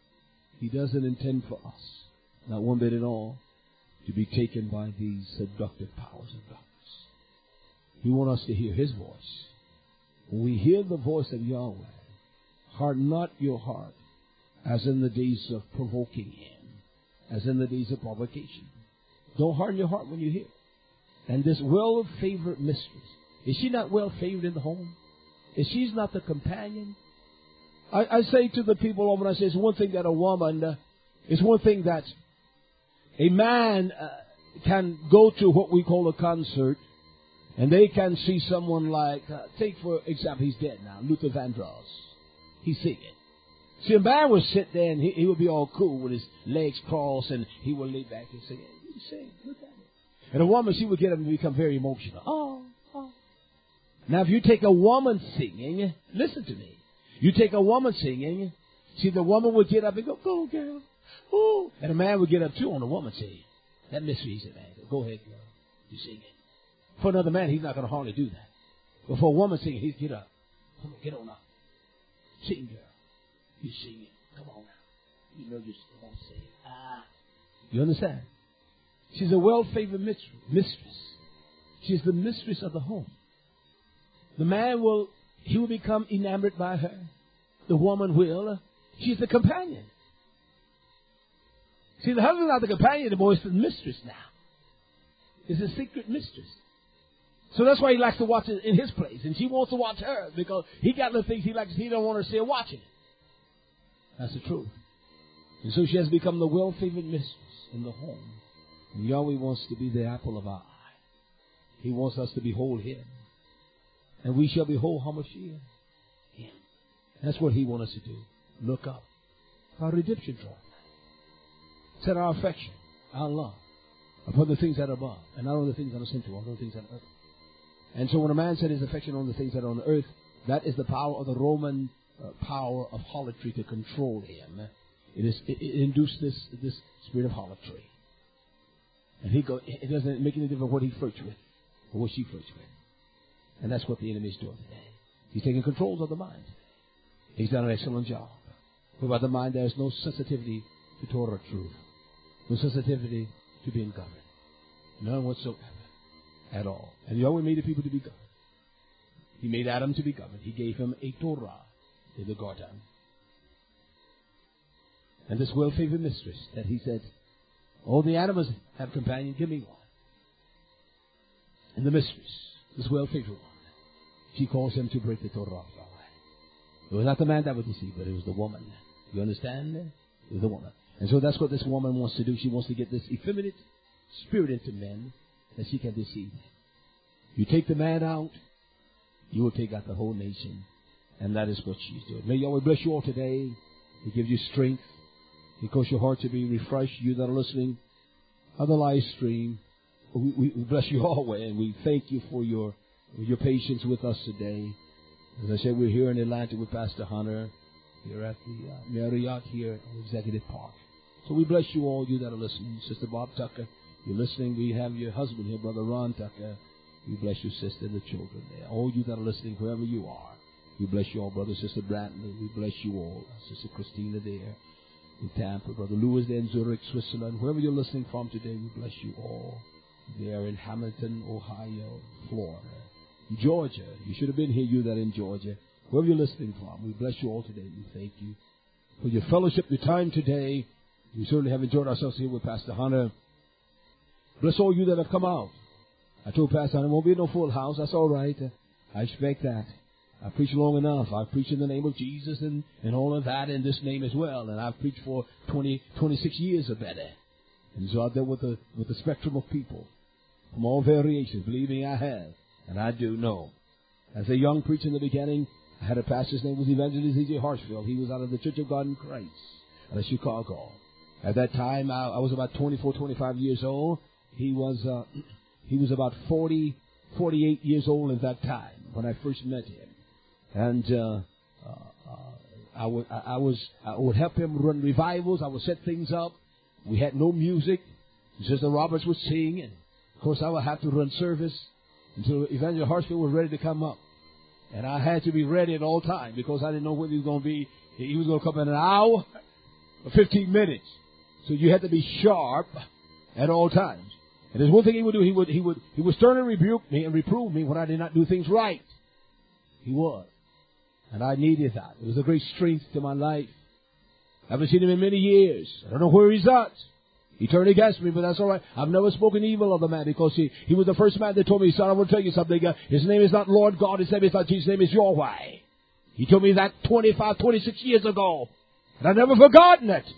He doesn't intend for us, not one bit at all, to be taken by these seductive powers of darkness. He wants us to hear His voice. When we hear the voice of Yahweh, harden not your heart, as in the days of provoking Him, as in the days of provocation. Don't harden your heart when you hear. And this well-favored mistress, is she not well-favored in the home? Is she not the companion? I, I say to the people often, I say, it's one thing that a woman, uh, it's one thing that a man uh, can go to what we call a concert, and they can see someone like, uh, take for example, he's dead now, Luther Vandross. He's singing. See, a man would sit there and he, he would be all cool with his legs crossed, and he would lay back and say, hey, you sing, look at it. And a woman, she would get up and become very emotional. Oh, oh. Now, if you take a woman singing, listen to me. You take a woman singing, see, the woman would get up and go, go, girl. Ooh. And a man would get up too on the woman saying, that mystery, he said, man, go ahead, girl. You sing it. For another man, he's not going to hardly do that. But for a woman singing, he'd get up. Come on, get on up. Sing, girl. You sing it. Come on now. You know you're supposed to say it. Ah. You understand? She's a well-favored mistress. She's the mistress of the home. The man will, he will become enamored by her. The woman will. She's the companion. See, the husband's not the companion anymore, it's the mistress now. It's a secret mistress. So that's why he likes to watch it in his place. And she wants to watch her because he got the things he likes. He don't want her to see her watching it. That's the truth. And so she has become the well-favored mistress in the home. And Yahweh wants to be the apple of our eye. He wants us to behold Him. And we shall behold how much He is. Him. That's what He wants us to do. Look up. Our redemption draw. Set our affection, our love, upon the things that are above, and not on the things that are sensual, on the things that are earth. And so when a man set his affection on the things that are on the earth, that is the power of the Roman uh, power of harlotry to control him. It is it, it induced this this spirit of harlotry. And he go. It doesn't make any difference what he flirts with or what she flirts with. And that's what the enemy is doing today. He's taking control of the mind. He's done an excellent job. Without the mind, there is no sensitivity to Torah truth. No sensitivity to being governed. None whatsoever. At all. And Yahweh made the people to be governed. He made Adam to be governed. He gave him a Torah in the garden. And this well-favored mistress that he said, all the animals have companion, give me one. And the mistress, this well-favored one, she calls him to break the Torah of Yahweh. It was not the man that was deceived, but it was the woman. You understand? It was the woman. And so that's what this woman wants to do. She wants to get this effeminate spirit into men that she can deceive. You take the man out, you will take out the whole nation. And that is what she's doing. May Yahweh bless you all today. He give you strength. He cause your heart to be refreshed. You that are listening on the live stream, we, we, we bless you always, and we thank you for your your patience with us today. As I said, we're here in Atlanta with Pastor Hunter, here at the uh, Marriott here at Executive Park. So we bless you all, you that are listening. Sister Bob Tucker, you're listening. We have your husband here, Brother Ron Tucker. We bless you, sister, and the children there. All you that are listening, wherever you are, we bless you all, Brother, Sister Brantley. We bless you all. Sister Christina there in Tampa, Brother Lewis there in Zurich, Switzerland. Wherever you're listening from today, we bless you all. There in Hamilton, Ohio, Florida, Georgia. You should have been here, you that in Georgia. Wherever you're listening from, we bless you all today. We thank you for your fellowship, your time today. We certainly have enjoyed ourselves here with Pastor Hunter. Bless all you that have come out. I told Pastor Hunter, it won't be no full house. That's all right. I expect that. I preached long enough. I've preached in the name of Jesus and, and all of that in this name as well. And I've preached for twenty, twenty-six years or better. And so out there with the, with the spectrum of people from all variations. Believe me, I have. And I do know. As a young preacher in the beginning, I had a pastor's name was Evangelist E J Hartsfield. He was out of the Church of God in Christ out of Chicago. At that time, I, I was about twenty-four, twenty-five years old. He was uh, he was about forty, forty-eight years old at that time when I first met him. And uh, uh, uh, I, would, I, I was I would help him run revivals. I would set things up. We had no music. Sister Roberts would sing, and of course I would have to run service until Evangelist Hartsfield was ready to come up. And I had to be ready at all times because I didn't know whether he was going to be, he was going to come in an hour or fifteen minutes. So you had to be sharp at all times. And there's one thing he would do. He would, he would, he would sternly rebuke me and reprove me when I did not do things right. He was. And I needed that. It was a great strength to my life. I haven't seen him in many years. I don't know where he's at. He turned against me, but that's all right. I've never spoken evil of the man because he, he was the first man that told me, son, I will tell you something. Uh, his name is not Lord God. His name is not Jesus. His name is Yahweh. He told me that twenty-five, twenty-six years ago. And I've never forgotten it.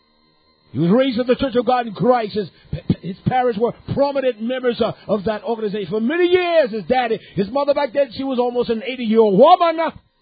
He was raised in the Church of God in Christ. His, his parents were prominent members of, of that organization for many years. His daddy, his mother back then, she was almost an eighty-year-old woman.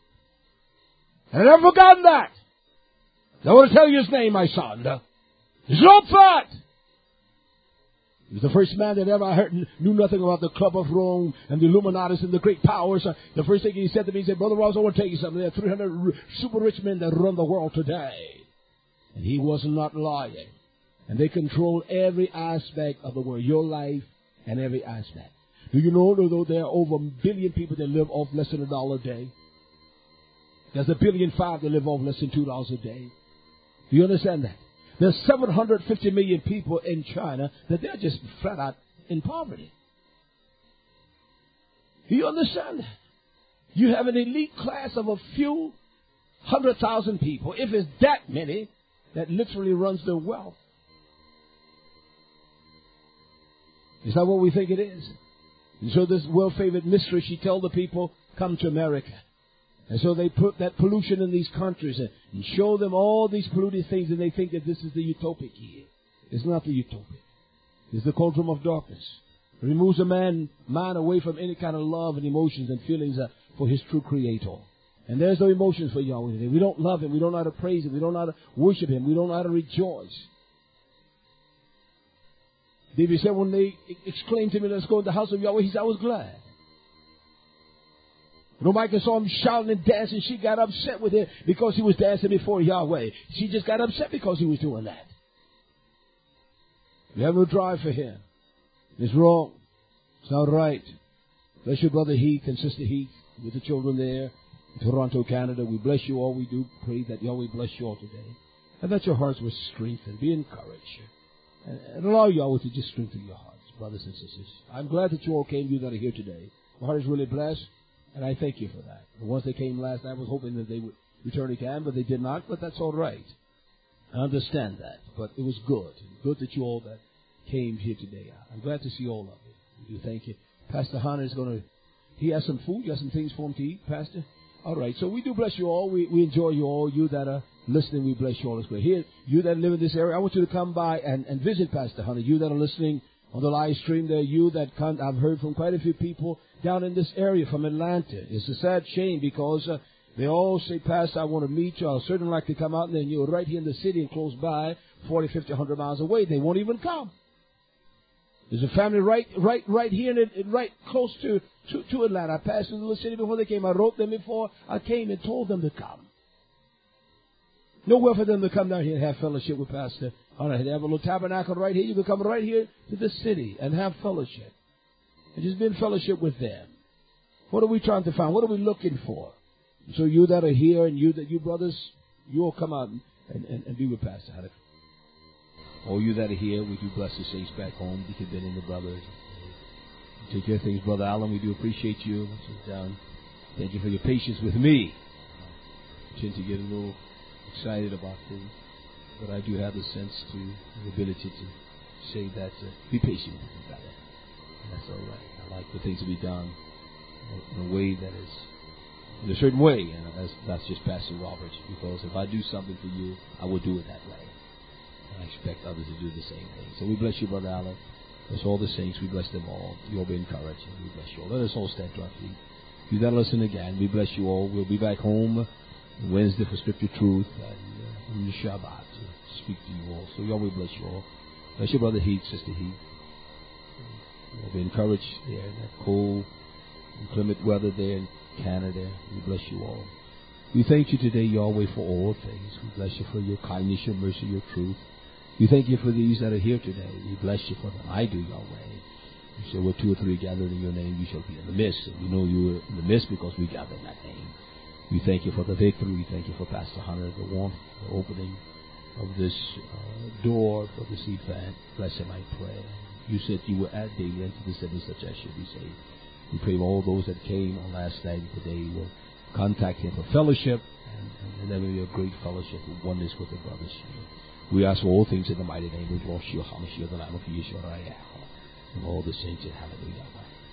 And I've never forgotten that. I want to tell you his name, my son. Zophat! He was the first man that ever I heard knew nothing about the Club of Rome and the Illuminatis and the great powers. The first thing he said to me, he said, Brother Ross, I want to tell you something. There are three hundred super rich men that run the world today. And he was not lying. And they control every aspect of the world, your life and every aspect. Do you know, though, there are over a billion people that live off less than a dollar a day? There's a billion five that live off less than two dollars a day. Do you understand that? There's seven hundred fifty million people in China that they're just flat out in poverty. Do you understand that? You have an elite class of a few hundred thousand people, if it's that many, that literally runs their wealth. Is that what we think it is? And so this well-favored mistress, she told the people, come to America. And so they put that pollution in these countries and, and show them all these polluted things, and they think that this is the utopic here. It's not the utopic. It's the cauldron of darkness. It removes a man, man away from any kind of love and emotions and feelings uh, for his true Creator. And there's no emotions for Yahweh today. We don't love Him. We don't know how to praise Him. We don't know how to worship Him. We don't know how to rejoice. David said when they exclaimed to me, let's go in the house of Yahweh, he said, I was glad. When Micah saw him shouting and dancing, she got upset with him because he was dancing before Yahweh. She just got upset because he was doing that. We have no drive for him. It's wrong. It's not right. Bless your brother Heath and sister Heath with the children there in Toronto, Canada. We bless you all. We do pray that Yahweh bless you all today. And that your hearts will strengthen. Be encouraged. And, and allow Yahweh to just strengthen your hearts, brothers and sisters. I'm glad that you all came, you that are here today. My heart is really blessed. And I thank you for that. The ones that came last night, I was hoping that they would return again, but they did not. But that's all right. I understand that. But it was good. Good that you all that came here today. I'm glad to see all of you. We do thank you. Pastor Hunter is going to, he has some food. You have some things for him to eat, Pastor? All right. So we do bless you all. We, we enjoy you all. You that are listening, we bless you all as well. Here, you that live in this area, I want you to come by and, and visit Pastor Hunter. You that are listening On the live stream, there are you that come. I've heard from quite a few people down in this area from Atlanta. It's a sad shame because uh, they all say, Pastor, I want to meet you. I'll certainly like to come out. And then you're right here in the city and close by, forty, fifty, one hundred miles away. They won't even come. There's a family right right, right here, in, right close to, to, to Atlanta. I passed through the city before they came. I wrote them before I came and told them to come. Nowhere for them to come down here and have fellowship with Pastor. All right, they have a little tabernacle right here. You can come right here to the city and have fellowship. And just be in fellowship with them. What are we trying to find? What are we looking for? So you that are here and you that you brothers, you all come out and, and, and be with Pastor Haddock. All you that are here, we do bless the saints back home. Deacon Ben and the brothers. Take care of things, Brother Allen. We do appreciate you. Sit down. Thank you for your patience with me. I tend to get a little excited about things. But I do have the sense to, the ability to say that, uh, be patient with me, brother. And that's all right. I like for things to be done in a way that is, in a certain way. And that's, that's just Pastor Roberts. Because if I do something for you, I will do it that way. And I expect others to do the same thing. So we bless you, Brother Allen. Bless all the saints. We bless them all. You all be encouraged. And we bless you all. Let us all stand to our feet. You that listen again, we bless you all. We'll be back home Wednesday for Scripture Truth and on the Shabbat to speak to you all. So y'all, we bless you all. Bless your brother Heath, Sister Heath. You'll be encouraged there in that cold, inclement weather there in Canada. We bless you all. We thank you today, Yahweh, for all things. We bless you for your kindness, your mercy, your truth. We thank you for these that are here today. We bless you for them. I do, Yahweh. You say, where two or three gathered in your name, you shall be in the midst. And we know you are in the midst because we gather in that name. We thank you for the victory. We thank you for Pastor Hunter, the warmth, the opening of this uh, door for this event. Bless him, I pray. You said you will add daily unto the seven such as should be saved. We pray for all those that came on last night and today will contact him for fellowship, and, and, and there will be a great fellowship of oneness with the brothers here. We ask for all things in the mighty name of Lord Yeshua HaMashiach, the Lamb of Yeshua, and all the saints in hallelujah.